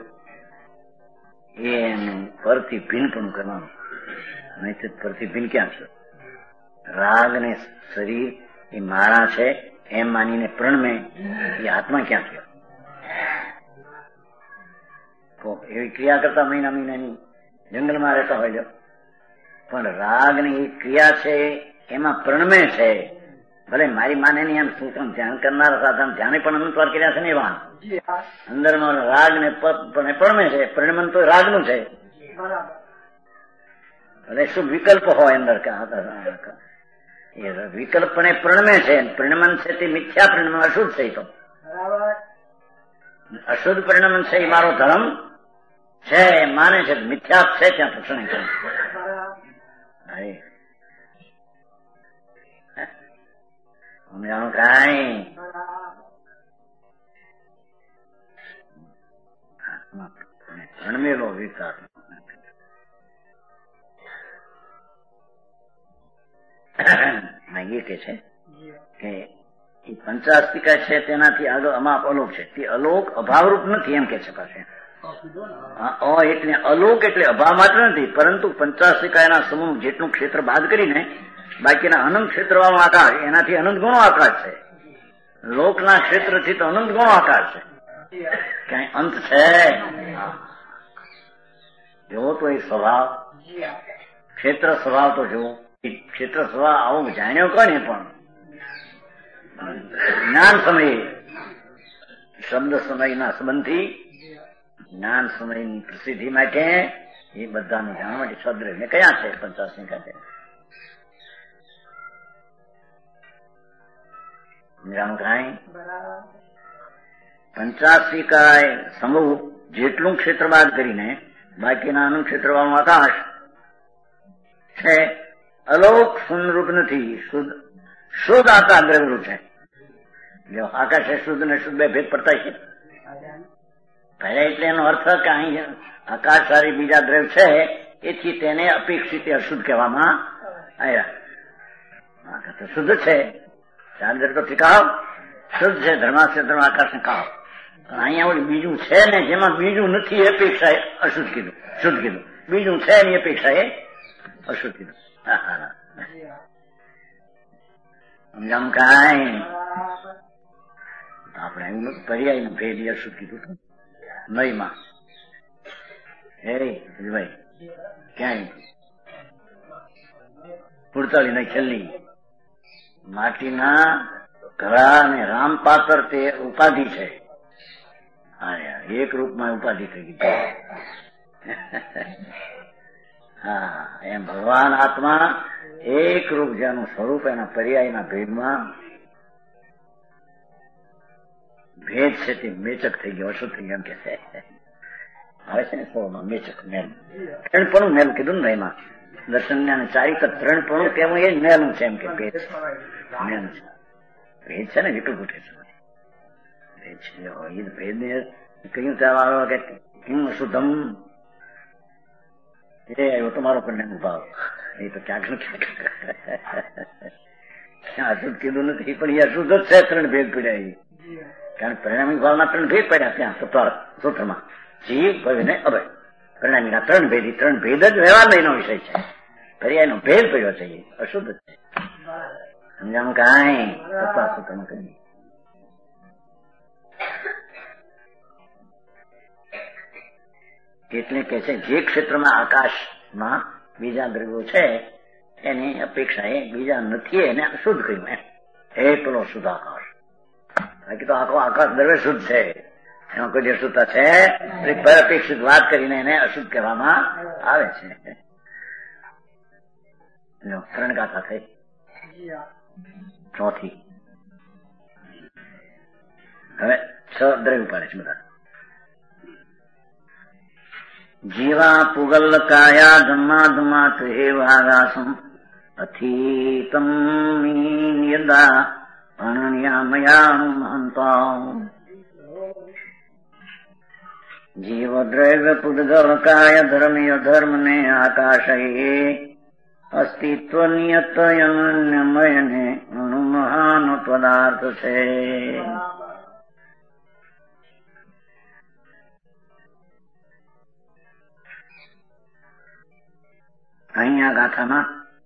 એનું પરથી ભિન્ન પણ કરવાનું. નહીં તો પરથી ભિન્ન ક્યાં છે? રાગ ને શરીર એ મારા છે એમ માનીને પ્રણમે એ આત્મા ક્યાં થયો? એવી ક્રિયા કરતા મહિના મહિનાની જંગલમાં રહેતા હોય પણ રાગ ની એ ક્રિયા છે એમાં પ્રણમે છે. ભલે મારી માને નહીં એમ શું ધ્યાન કરનારા સાધન ધ્યાને પણ અનુસ્વાર કર્યા છે ને એવા અંદરમાં રાગ ને પ્રણમે છે. પરિણમન તો રાગનું છે. એટલે શું વિકલ્પ હોય અંદર વિકલ્પને પ્રણમે છે. પરિણમન છે તે મિથ્યા પરિણમન અશુદ્ધ છે. તો અશુદ્ધ પરિણમન છે એ મારો ધર્મ છે માને છે. મિથ્યા છે ત્યાં પૂછણી છે. સમજાણું કાંઈ પ્રણમેલો વિકાર એ કે છે કે એ પંચાસ્તિકા છે તેનાથી આગળ અમાપ અલોક છે. તે અલોક અભાવરૂપ નથી એમ કે છે પાસે. એટલે અલોક એટલે અભાવ માત્ર નથી, પરંતુ પંચાસ્તિકા એના સમૂહ જેટલું ક્ષેત્ર બાદ કરીને બાકીના અનંત ક્ષેત્ર વાળો આકાશ એનાથી અનંત ગણો આકાશ છે. લોકના ક્ષેત્રથી તો અનંત ગણો આકાશ છે. ક્યાંય અંત છે? જોવો તો એ સ્વભાવ ક્ષેત્ર સ્વભાવ તો જોવો. ક્ષેત્ર સ્વભાવ આવું જાણ્યો કોને પણ જ્ઞાન સમયે શબ્દ સમયના સંબંધથી જ્ઞાન સમયની પ્રસિદ્ધિ માટે એ બધાનું જાણવા માટે સદ્રવ્ય કયા છે? પંચાસ્તિકા છે. પંચાસ્તિકા સમૂહ જેટલું ક્ષેત્ર બાદ કરીને બાકીના અનુ ક્ષેત્ર વાળું આકાશ છે. અલોક સુનરૂપ નથી, શુદ્ધ શુદ્ધ આકાશ દ્રવ્યરૂપ છે. જો આકાશ શુદ્ધ ને શુદ્ધ બે ભેદ પડતા છે. પહેલા એટલે એનો અર્થ કે અહીં આકાશ સારી બીજા દ્રવ્ય છે એથી તેને અપેક્ષિત અશુદ્ધ કહેવામાં આવ્યા. તો શુદ્ધ છે. ચાંદ્ર તો ટીકાવ શુદ્ધ છે. ધર્માક્ષેત્ર આકાશ ને કાવ. અહીંયા ઓલું બીજું છે ને જેમાં બીજું નથી અપેક્ષા એ અશુદ્ધ કીધું, શુદ્ધ કીધું. બીજું છે એની અપેક્ષા એ અશુદ્ધ કીધું. સમજાણું કાંઈ? આપણે એમ પર્યાય ભેદ અશુદ્ધ કીધું હતું નહીમાં. હે ભાઈ ક્યાંય પુરતાળી નહીં છેલ્લી માટીના ઘડા અને રામપાત્ર તે ઉપાધિ છે. એક રૂપમાં ઉપાધિ થઈ ગઈ. હા એમ ભગવાન આત્મા એક રૂપ જેનું સ્વરૂપ એના પર્યાયના ભેદમાં ભેદ છે તે મેચક થઈ ગયો, અશુદ્ધ થઈ ગયો એમ કે છે. આવે છે ને સ્વરમાં મેચક મેલ ત્રણપણું મેલ કીધું ને એમાં દર્શન અને ચારિક ત્રણપણું કેવું એ મેલું છે એમ કે ભેદ મેલ છે. ભેદ છે ને વિકલ્પ ઉઠે છે. ભેદ છે ભેદ ને કહ્યું ત્યાં કે કેમ શુદ્ધમ એ આવ્યો તમારો કલ્યાણ ભાવ એ તો ક્યાંક નું ક્યાંક અશુદ્ધ કીધું નથી પણ એ અશુદ્ધ જ છે. ત્રણ ભેદ પડ્યા કારણ પરિણામી ભાવના ત્રણ ભેદ પડ્યા ત્યાં સૂત્રમાં જીવ ભય ને અભય. પરિણામીના ત્રણ ભેદ ત્રણ ભેદ જ વ્યવહાર એનો વિષય છે. પર્યાયનો ભેદ પડ્યો છે એ અશુદ્ધ છે. સમજાણું કાંઈ? સૂત્રમાં કહ્યું એટલે કે છે જે ક્ષેત્રમાં આકાશમાં બીજા દ્રવ્યો છે એની અપેક્ષા એ બીજા નથી એને શુદ્ધ કહ્યું. એમ એકલો શુદ્ધ આકાશ. બાકી તો આખો આકાશ દ્રવ્ય શુદ્ધ છે. એમાં કોઈ અશુદ્ધતા છે? અપેક્ષિત વાત કરીને એને અશુદ્ધ કહેવામાં આવે છે. ત્રણ ગાથા થઈ. ચોથી હવે છ દ્રવ્ય પાડે છે બધા. જીવા પુગલ કાયા ધમ્માધમાત હે ભાગાસમ અથીતમ યદા અનન્યામયાનુમહંતા જીવ દ્રવ્ય પુદ્ગલ કાય ધર્મ્ય ધર્મ ને આકાશયે અસ્તિત્વ નિયત અનન્યમય ને અણુમહાન પદાર્થ છે. અહીંયા ગાથામાં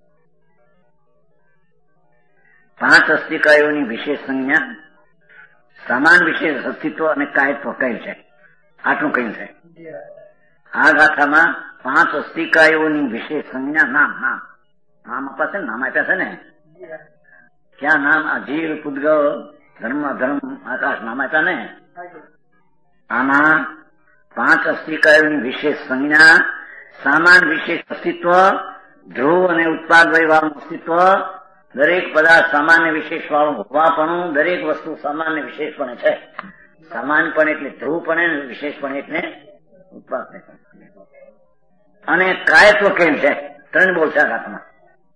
પાંચ અસ્તિકાયોની વિશેષ સંજ્ઞા, સમાન વિશેષ અસ્તિત્વ અને કાયત્વ કઈ છે આટલું કયું છે. આ ગાથામાં પાંચ અસ્તિકાયોની વિશેષ સંજ્ઞા, નામ નામ નામ આપ્યા છે ને, નામ આપ્યા છે ને. ક્યાં નામ? આ જીવ પુદ્ગલ ધર્મ ધર્મ આકાશ નામ આપ્યા ને. આમાં પાંચ અસ્તિકાયોની વિશેષ સંજ્ઞા, સામાન વિશેષ અસ્તિત્વ, ધ્રુવ અને ઉત્પાદ વયવાળું અસ્તિત્વ, દરેક પદાર્થ સામાન્ય વિશેષ વાળું હોવાપણું, દરેક વસ્તુ સામાન્ય વિશેષપણે છે. સામાન્યપણે એટલે ધ્રુવપણે, વિશેષપણે એટલે ઉત્પાદ. અને કાયત્વ કેમ છે? ત્રણ બોલ છે હાથમાં.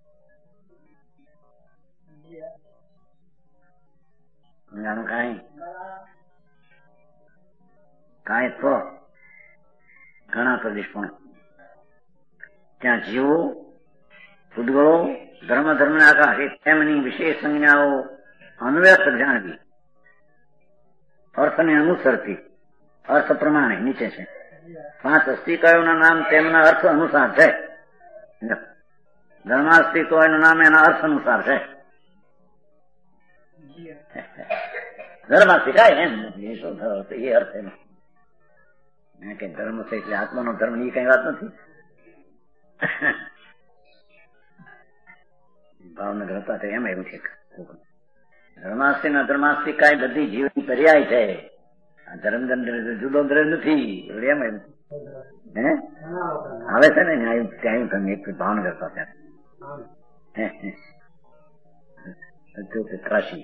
જાણું કઈ કાયત્વ ઘણા પ્રદેશ પણ ત્યાં જીવો ઉદ્ગળો ધર્મ ધર્મ આકાશ તેમની વિશેષ સંજ્ઞાઓ અન્વયસ્થ જાણવી, અર્થને અનુસરતી, અર્થ પ્રમાણે નીચે છે. પાંચ અસ્તિકાયોના નામ તેમના અર્થ અનુસાર છે. ધર્માસ્તિકાયોનું નામ એના અર્થ અનુસાર છે. ધર્માસ્તિકાય એમ એ અર્થ એનો કે ધર્મ છે એટલે આત્માનો ધર્મ એ કઈ વાત નથી. ભાવનગર હતા એમ એવું છે. ધર્માસ્તિ ના ધર્માસ્તિકાય બધી જીવની પર્યાય છે. ધર્મદંડ જુદો દ્રવ્ય નથી એમ એમ હે આવે છે ને ત્યાં તમે ભાવનગર પાસે ત્રાસી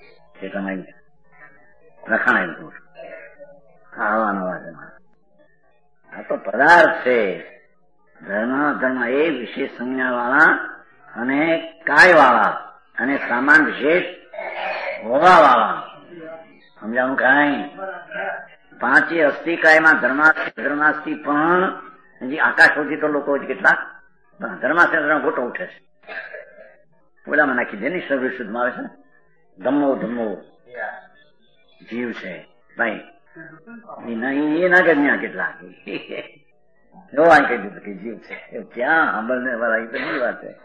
લખાણ આવવાનો આ તો પદાર્થ છે. ધર્મ ધર્મ એ વિશેષ સંજ્ઞા વાળા અને કાય વાળા અને સામાન વિશેષ હોવા વાળા. સમજાવું કઈ? પાંચે અસ્થિકાયમાં ધર્માસ્તિ ધર્માસ્તિ પણ હજી આકાશ સુધી તો લોકો કેટલા ધર્માસ્તિ ધર્મ ખોટો ઉઠે છે. ઓલામાં નાખી દે ને સર્વ શુદ્ધમાં આવે છે ને ધમ્મો ધમ્મો જીવ છે ભાઈ એ ના ગમ્યા કેટલા જોવા કહી દીધું કે જીવ છે ક્યાં સાંભળને વાળા એ તો બધી વાત છે.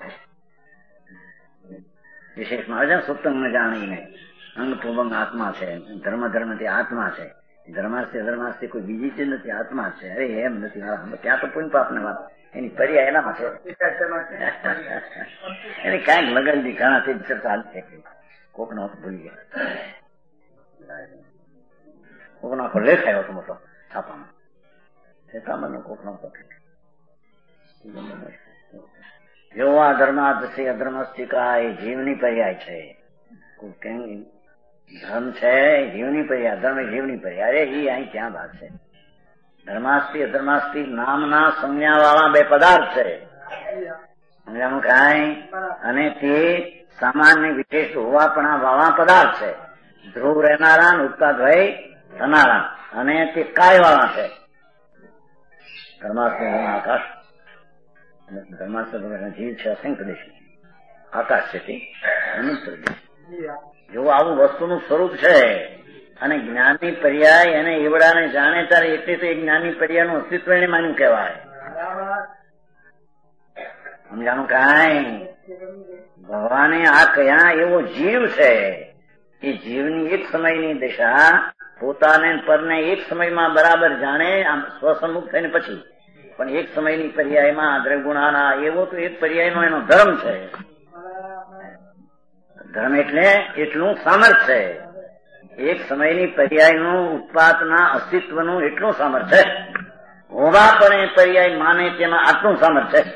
વિશેષમાં આવે છે સુપ્તંગ જાણીને અંગ પૂર્વંગ આત્મા છે. ધર્મ ધર્મ થી આત્મા છે. ધર્માસ્તિ ધર્માસ્તિ કોઈ બીજી ચીજ નથી, આત્મા છે. અરે એમ નથી, ત્યાં તો પુણ્ય પાપ ને વાત એની પર્યાય એનામાં છે. એની કાંઈક લગાડી ઘણા થી ચર્ચા હાલશે. કોક નો ભૂલી ગયા, કોક નો આખો લેખ આવ્યો હતો મોટો છાપામાં. છેતામાં કોક નો જેવો આ ધર્માસ્તિ અધર્માસ્તિકા એ જીવની પર્યાય છે. ધર્મ છે જીવની પર્યાય, ધર્મ એ જીવની પર્યાય. અરે એ અહીં ક્યાં વાત છે? ધર્માસ્તિ અધર્માસ્તિ નામના સંજ્ઞા વાળા બે પદાર્થ છે. સમજાણું કાંઈ? અને તે સામાન્ય વિશેષ હોવાપણા વાળા પદાર્થ છે. ધ્રુવ રહેનારા, ઉત્પાદ ભય થનારા, અને તે કાય વાળા છે. ધર્માસ્તિ આકાશ, ધર્માસ્તિ જીવ છે અસંખ્ય દેશ, આકાશ છે તે અનંત દેશ. જો આવું વસ્તુનું સ્વરૂપ છે અને જ્ઞાનની પર્યાય એને એવડાને જાણે ત્યારે એટલે તો એ જ્ઞાનની પર્યાયનું અસ્તિત્વ એને માન્યું કહેવાય. સમજાણું કાંઈ? ભગવાને આ કયા એવો જીવ છે એ જીવની એક સમયની દિશા પોતાને પરને એક સમયમાં બરાબર જાણે આમ સ્વસન્મુખ થઈને પછી, પણ એક સમયની પર્યાયમાં દ્રગુણાના એવો તો એક પર્યાયનો એનો ધર્મ છે. ધર્મ એટલે એટલું સામર્થ્ય છે. એક સમયની પર્યાયનું ઉત્પાદના અસ્તિત્વનું એટલું સામર્થ્ય છે. હોવા પણ એ પર્યાય માને તેમાં આટલું સામર્થ્ય છે.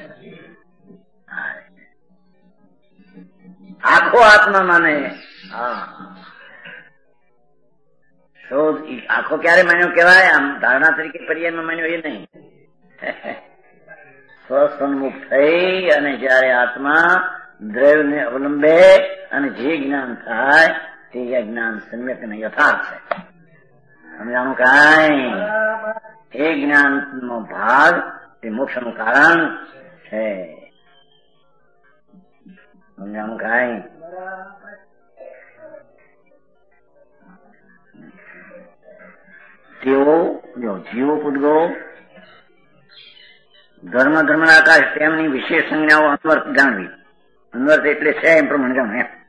આખો આત્મા માને. હા, શોધ આખો ક્યારે માન્યો કહેવાય? આમ ધારણા તરીકે પર્યાયમાં માન્યો એ નહીં. સ્વસન્મુખ થઈ અને જયારે આત્મા દ્રવ્યને અવલંબે અને જે જ્ઞાન થાય તે જ્ઞાન સમ્યક અને યથાર્થ છે. સમજાણું કાંઈ? એ જ્ઞાન નો ભાગ તે મોક્ષ નું કારણ છે. સમજાણું કાંઈ? તેઓ જો જીવો પૂતગો ધર્મ ધર્મના આકાશ તેમની વિશેષ સંજ્ઞાઓ અન્વર્થ જાણવી. અન્વર્થ એટલે છે એમ પ્રમાણે જાણવું એમ.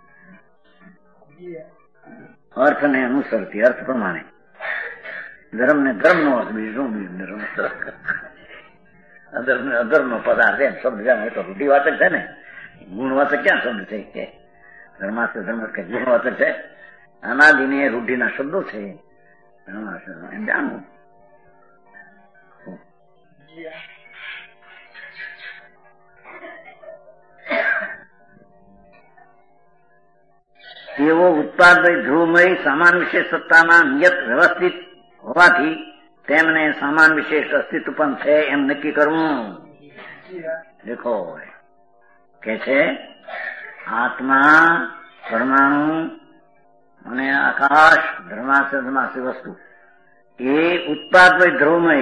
અર્થ ને અનુસરતી અર્થ પ્રમાણે. ધર્મ ને ધર્મ નો અર્થ બીજું બીજું ધર્મ અધર્મ ને અધર્મ નો પદાર્થ એમ શબ્દ જાણો એ તો રૂઢિવાચક છે ને. ગુણવાચક ક્યાં શબ્દ છે? ધર્માસ્ત્ર ધર્મ કઈ ગુણવાચક છે? અનાદિને રૂઢિના શબ્દો છે. એમ જાણવું. તેઓ ઉત્પાદ ધ્રુવમય સમાન વિશેષ સત્તામાં નિયત વ્યવસ્થિત હોવાથી તેમને સમાન વિશેષ અસ્તિત્વ પણ છે એમ નક્કી કરવું. દેખો કે છે આત્મા, પરમાણુ અને આકાશ ધર્માસી વસ્તુ એ ઉત્પાદ ધ્રુવમય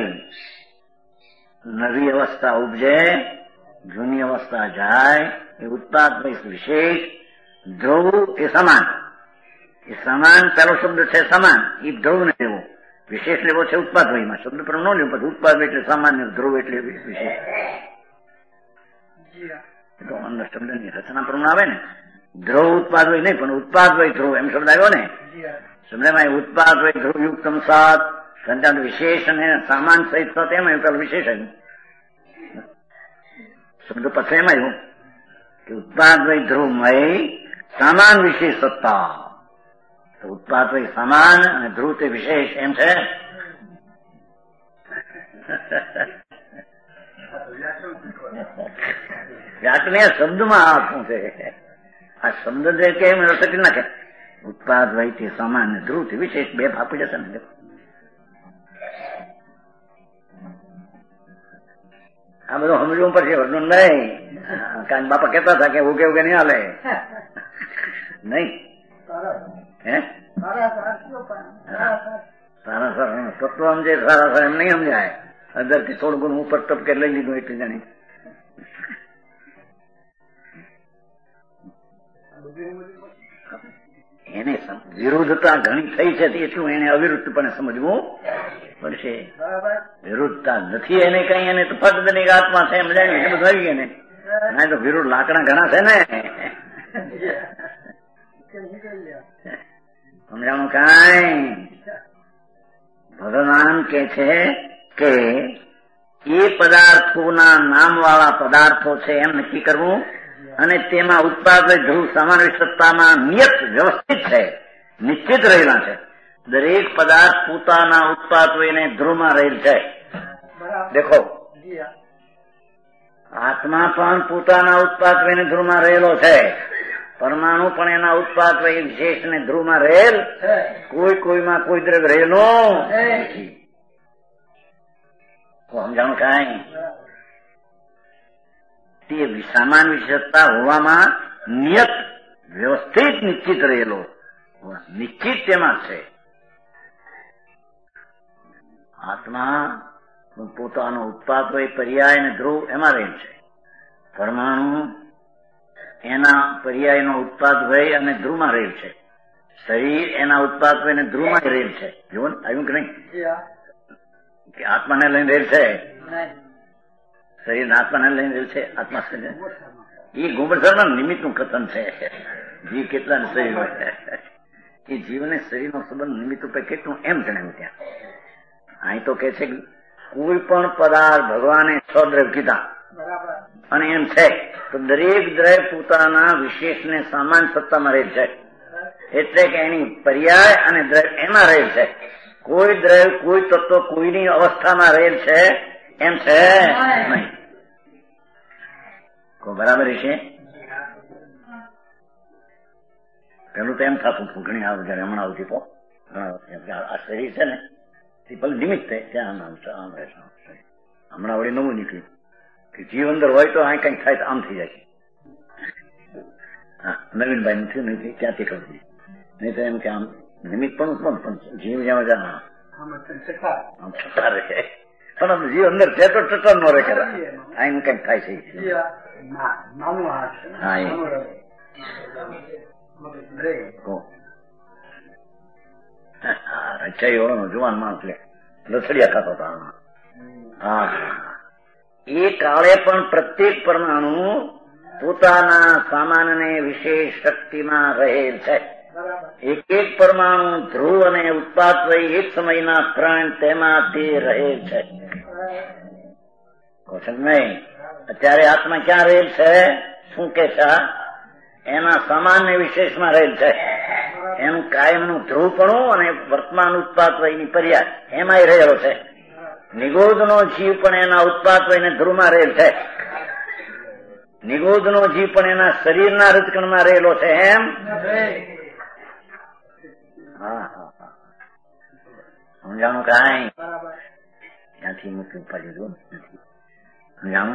નવી અવસ્થા ઉપજે, જૂની અવસ્થા જાય. એ ઉત્પાદ વિશેષ ધ્રુવ એ સમાન. એ સમાન પેલો શબ્દ છે સમાન. એ ધ્રુવ ને લેવો, વિશેષ લેવો છે ઉત્પાદ વયમાં. શબ્દ પર ન લેવો, પછી ઉત્પાદ એટલે સામાન્ય, ધ્રુવ એટલે વિશેષ. તો અંદર શબ્દ ની રચના પ્રમાણે આવે ને. ધ્રુવ ઉત્પાદ વય નહીં, પણ ઉત્પાદ વય ધ્રુવ એમ શબ્દ આવ્યો ને. શબ્દમાં ઉત્પાદ વય ધ્રુવ યુક્તમ સાત સંચાલ વિશેષ અને સામાન સહિત સાત એમ આવ્યું. પેલું વિશેષ આવ્યું શબ્દ પછી એમ આવ્યું કે ઉત્પાદ વય ધ્રુવમય સમાન વિશેષ સત્તા. તો ઉત્પાદ વય સમાન અને ધ્રુવ તે વિશેષ એમ છે. વ્યાકરણીય શબ્દમાં આ શું છે? આ શબ્દ જે કે એમ રસકી નાખે. ઉત્પાદ વય તે સમાન ને ધ્રુવ તે વિશેષ બે ભાગ પડી જશે ને. આ બધું સમજવું પડશે. વર્ણન નહીં. કારણ બાપા કહેતા હતા કે ઉગે ઉગે નહીં હાલે નહીં. હે સારા સારા તત્વ સમજે સારા સારા એમ નહીં સમજાય. અંદર થી થોડું ઘણું ઉપર ટપકે લઈ લીધું એટલી જાણી. એને વિરુદ્ધતા ઘણી થઈ છે એટલું એને અવિરુદ્ધપણે સમજવું પડશે. વિરુદ્ધતા નથી એને કઈ. એને તો પદની આત્મા છે એમ જાણી બધું આવી ગયું ને. ના તો વિરુદ્ધ લાકડા ઘણા છે ને. સમજાણું કાંઈ? ભગવાન કે છે કે એ પદાર્થોના નામ વાળા પદાર્થો છે એમ નક્કી કરવું અને તેમાં ઉત્પાદ ધ્રુવ સમાન સત્તામાં નિયત વ્યવસ્થિત છે, નિશ્ચિત રહેલા છે. દરેક પદાર્થ પોતાના ઉત્પાદ એને ધ્રુવમાં રહેલ છે. દેખો આત્મા પણ પોતાના ઉત્પાદ એને ધ્રુવમાં રહેલો છે. પરમાણુ પણ એના ઉત્પાદ વિશેષ ને ધ્રુવમાં રહેલ. કોઈ કોઈમાં કોઈ દ્રવ્ય રહેલું સમજાણું કાંઈ? તે સમાન વિશેષતા હોવામાં નિયત વ્યવસ્થિત નિશ્ચિત રહેલો, નિશ્ચિત તેમાં છે. આત્મા પોતાનો ઉત્પાદ હોય પર્યાય અને ધ્રુવ એમાં રહેલ છે. પરમાણુ એના પર્યાયનો ઉત્પાદ હોય અને ધ્રુવમાં રહેલ છે. શરીર એના ઉત્પાદ હોય અને ધ્રુવમાં રહેલ છે. જોન આવ્યું કે નહીં? કે આત્માને લઈને રહેલ છે. શરીર આત્માને લઈને રહેલ છે. આત્મા એ ગોબરધર નિમિત્ત નું કથન છે. જીવ કેટલા શરીર હોય એ જીવને શરીરનો સંબંધ નિમિત્ત ઉપર કેટલું એમ જણાવ્યું ત્યાં. અહીં તો કે છે કોઈ પણ પદાર્થ ભગવાને સ્વદ્રવ્ય કીધા અને એમ છે તો દરેક દ્રવ્ય પોતાના વિશેષને સમાન સત્તામાં રહેલ છે. એટલે કે એની પર્યાય અને દ્રવ્ય એમાં રહેલ છે. કોઈ દ્રવ્ય કોઈ તત્વ કોઈની અવસ્થામાં રહેલ છે એમ છે નહીં. કોઈ બરાબર છે? પેલું તો એમ થતું ઘણી આવે જયારે હમણાં આવતી તો આ શરીર છે ને તે ભલે નિમિત્ત થાય ત્યાં આમ હમણાં વળી નવું નીકળ્યું કે જીવ અંદર હોય તો આ કઈક થાય તો આમ થઈ જાય. હા, નવીનભાઈ નથી નથી ક્યાંથી કહું છું, નહીં તો એમ કે આમ નિમિત્ત પણ પણ જીવ જ્યાં મજા આમ છટા રહે, પણ જીવ અંદર છે તો ટટર ન રહે ખરા, આ કઈક થાય છે. હા, એ રચાઈ વાળો જુવાન માણસ લે લસડિયા ખાતો હતા. હા, એ કાળે પણ પ્રત્યેક પરમાણુ પોતાના સામાન્ય વિશેષ શક્તિમાં રહેલ છે. એક એક પરમાણુ ધ્રુવ અને ઉત્પાદ વહી એક સમયના ત્રણ તેમાંથી રહેલ છે. નહીં અત્યારે આત્મા ક્યાં રહેલ છે? શું કે છે? એના સામાન્ય વિશેષમાં રહેલ છે. એનું કાયમનું ધ્રુવપણું અને વર્તમાન ઉત્પાદ વયની પર્યાય એમાંય રહેલો છે. નિગોદનો જીવ પણ એના ઉત્પાદ વયને ધ્રુવમાં રહેલ છે. નિગોદનો જીવ પણ એના શરીરના રજકણમાં રહેલો છે. એમ હા હા હા સમજાણું? કાંઈ ત્યાંથી મૂકી ઉપાડી દો નથી સમજાણું?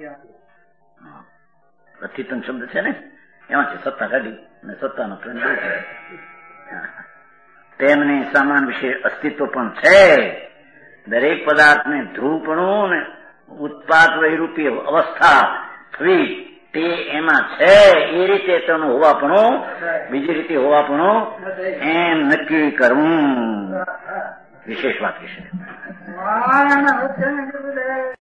પ્રતિતન શબ્દ છે ને એમાંથી સત્તા કાઢી અને સત્તાનો પ્રેમ તેમની સામાન વિશે અસ્તિત્વ પણ છે. દરેક પદાર્થને ધ્રુવપણું ને ઉત્પાદ વયરૂપી અવસ્થા થવી તે એમાં છે. એ રીતે તેનું હોવાપણું બીજી રીતે હોવાપણું એમ નક્કી કરવું વિશેષ વાત વિશે.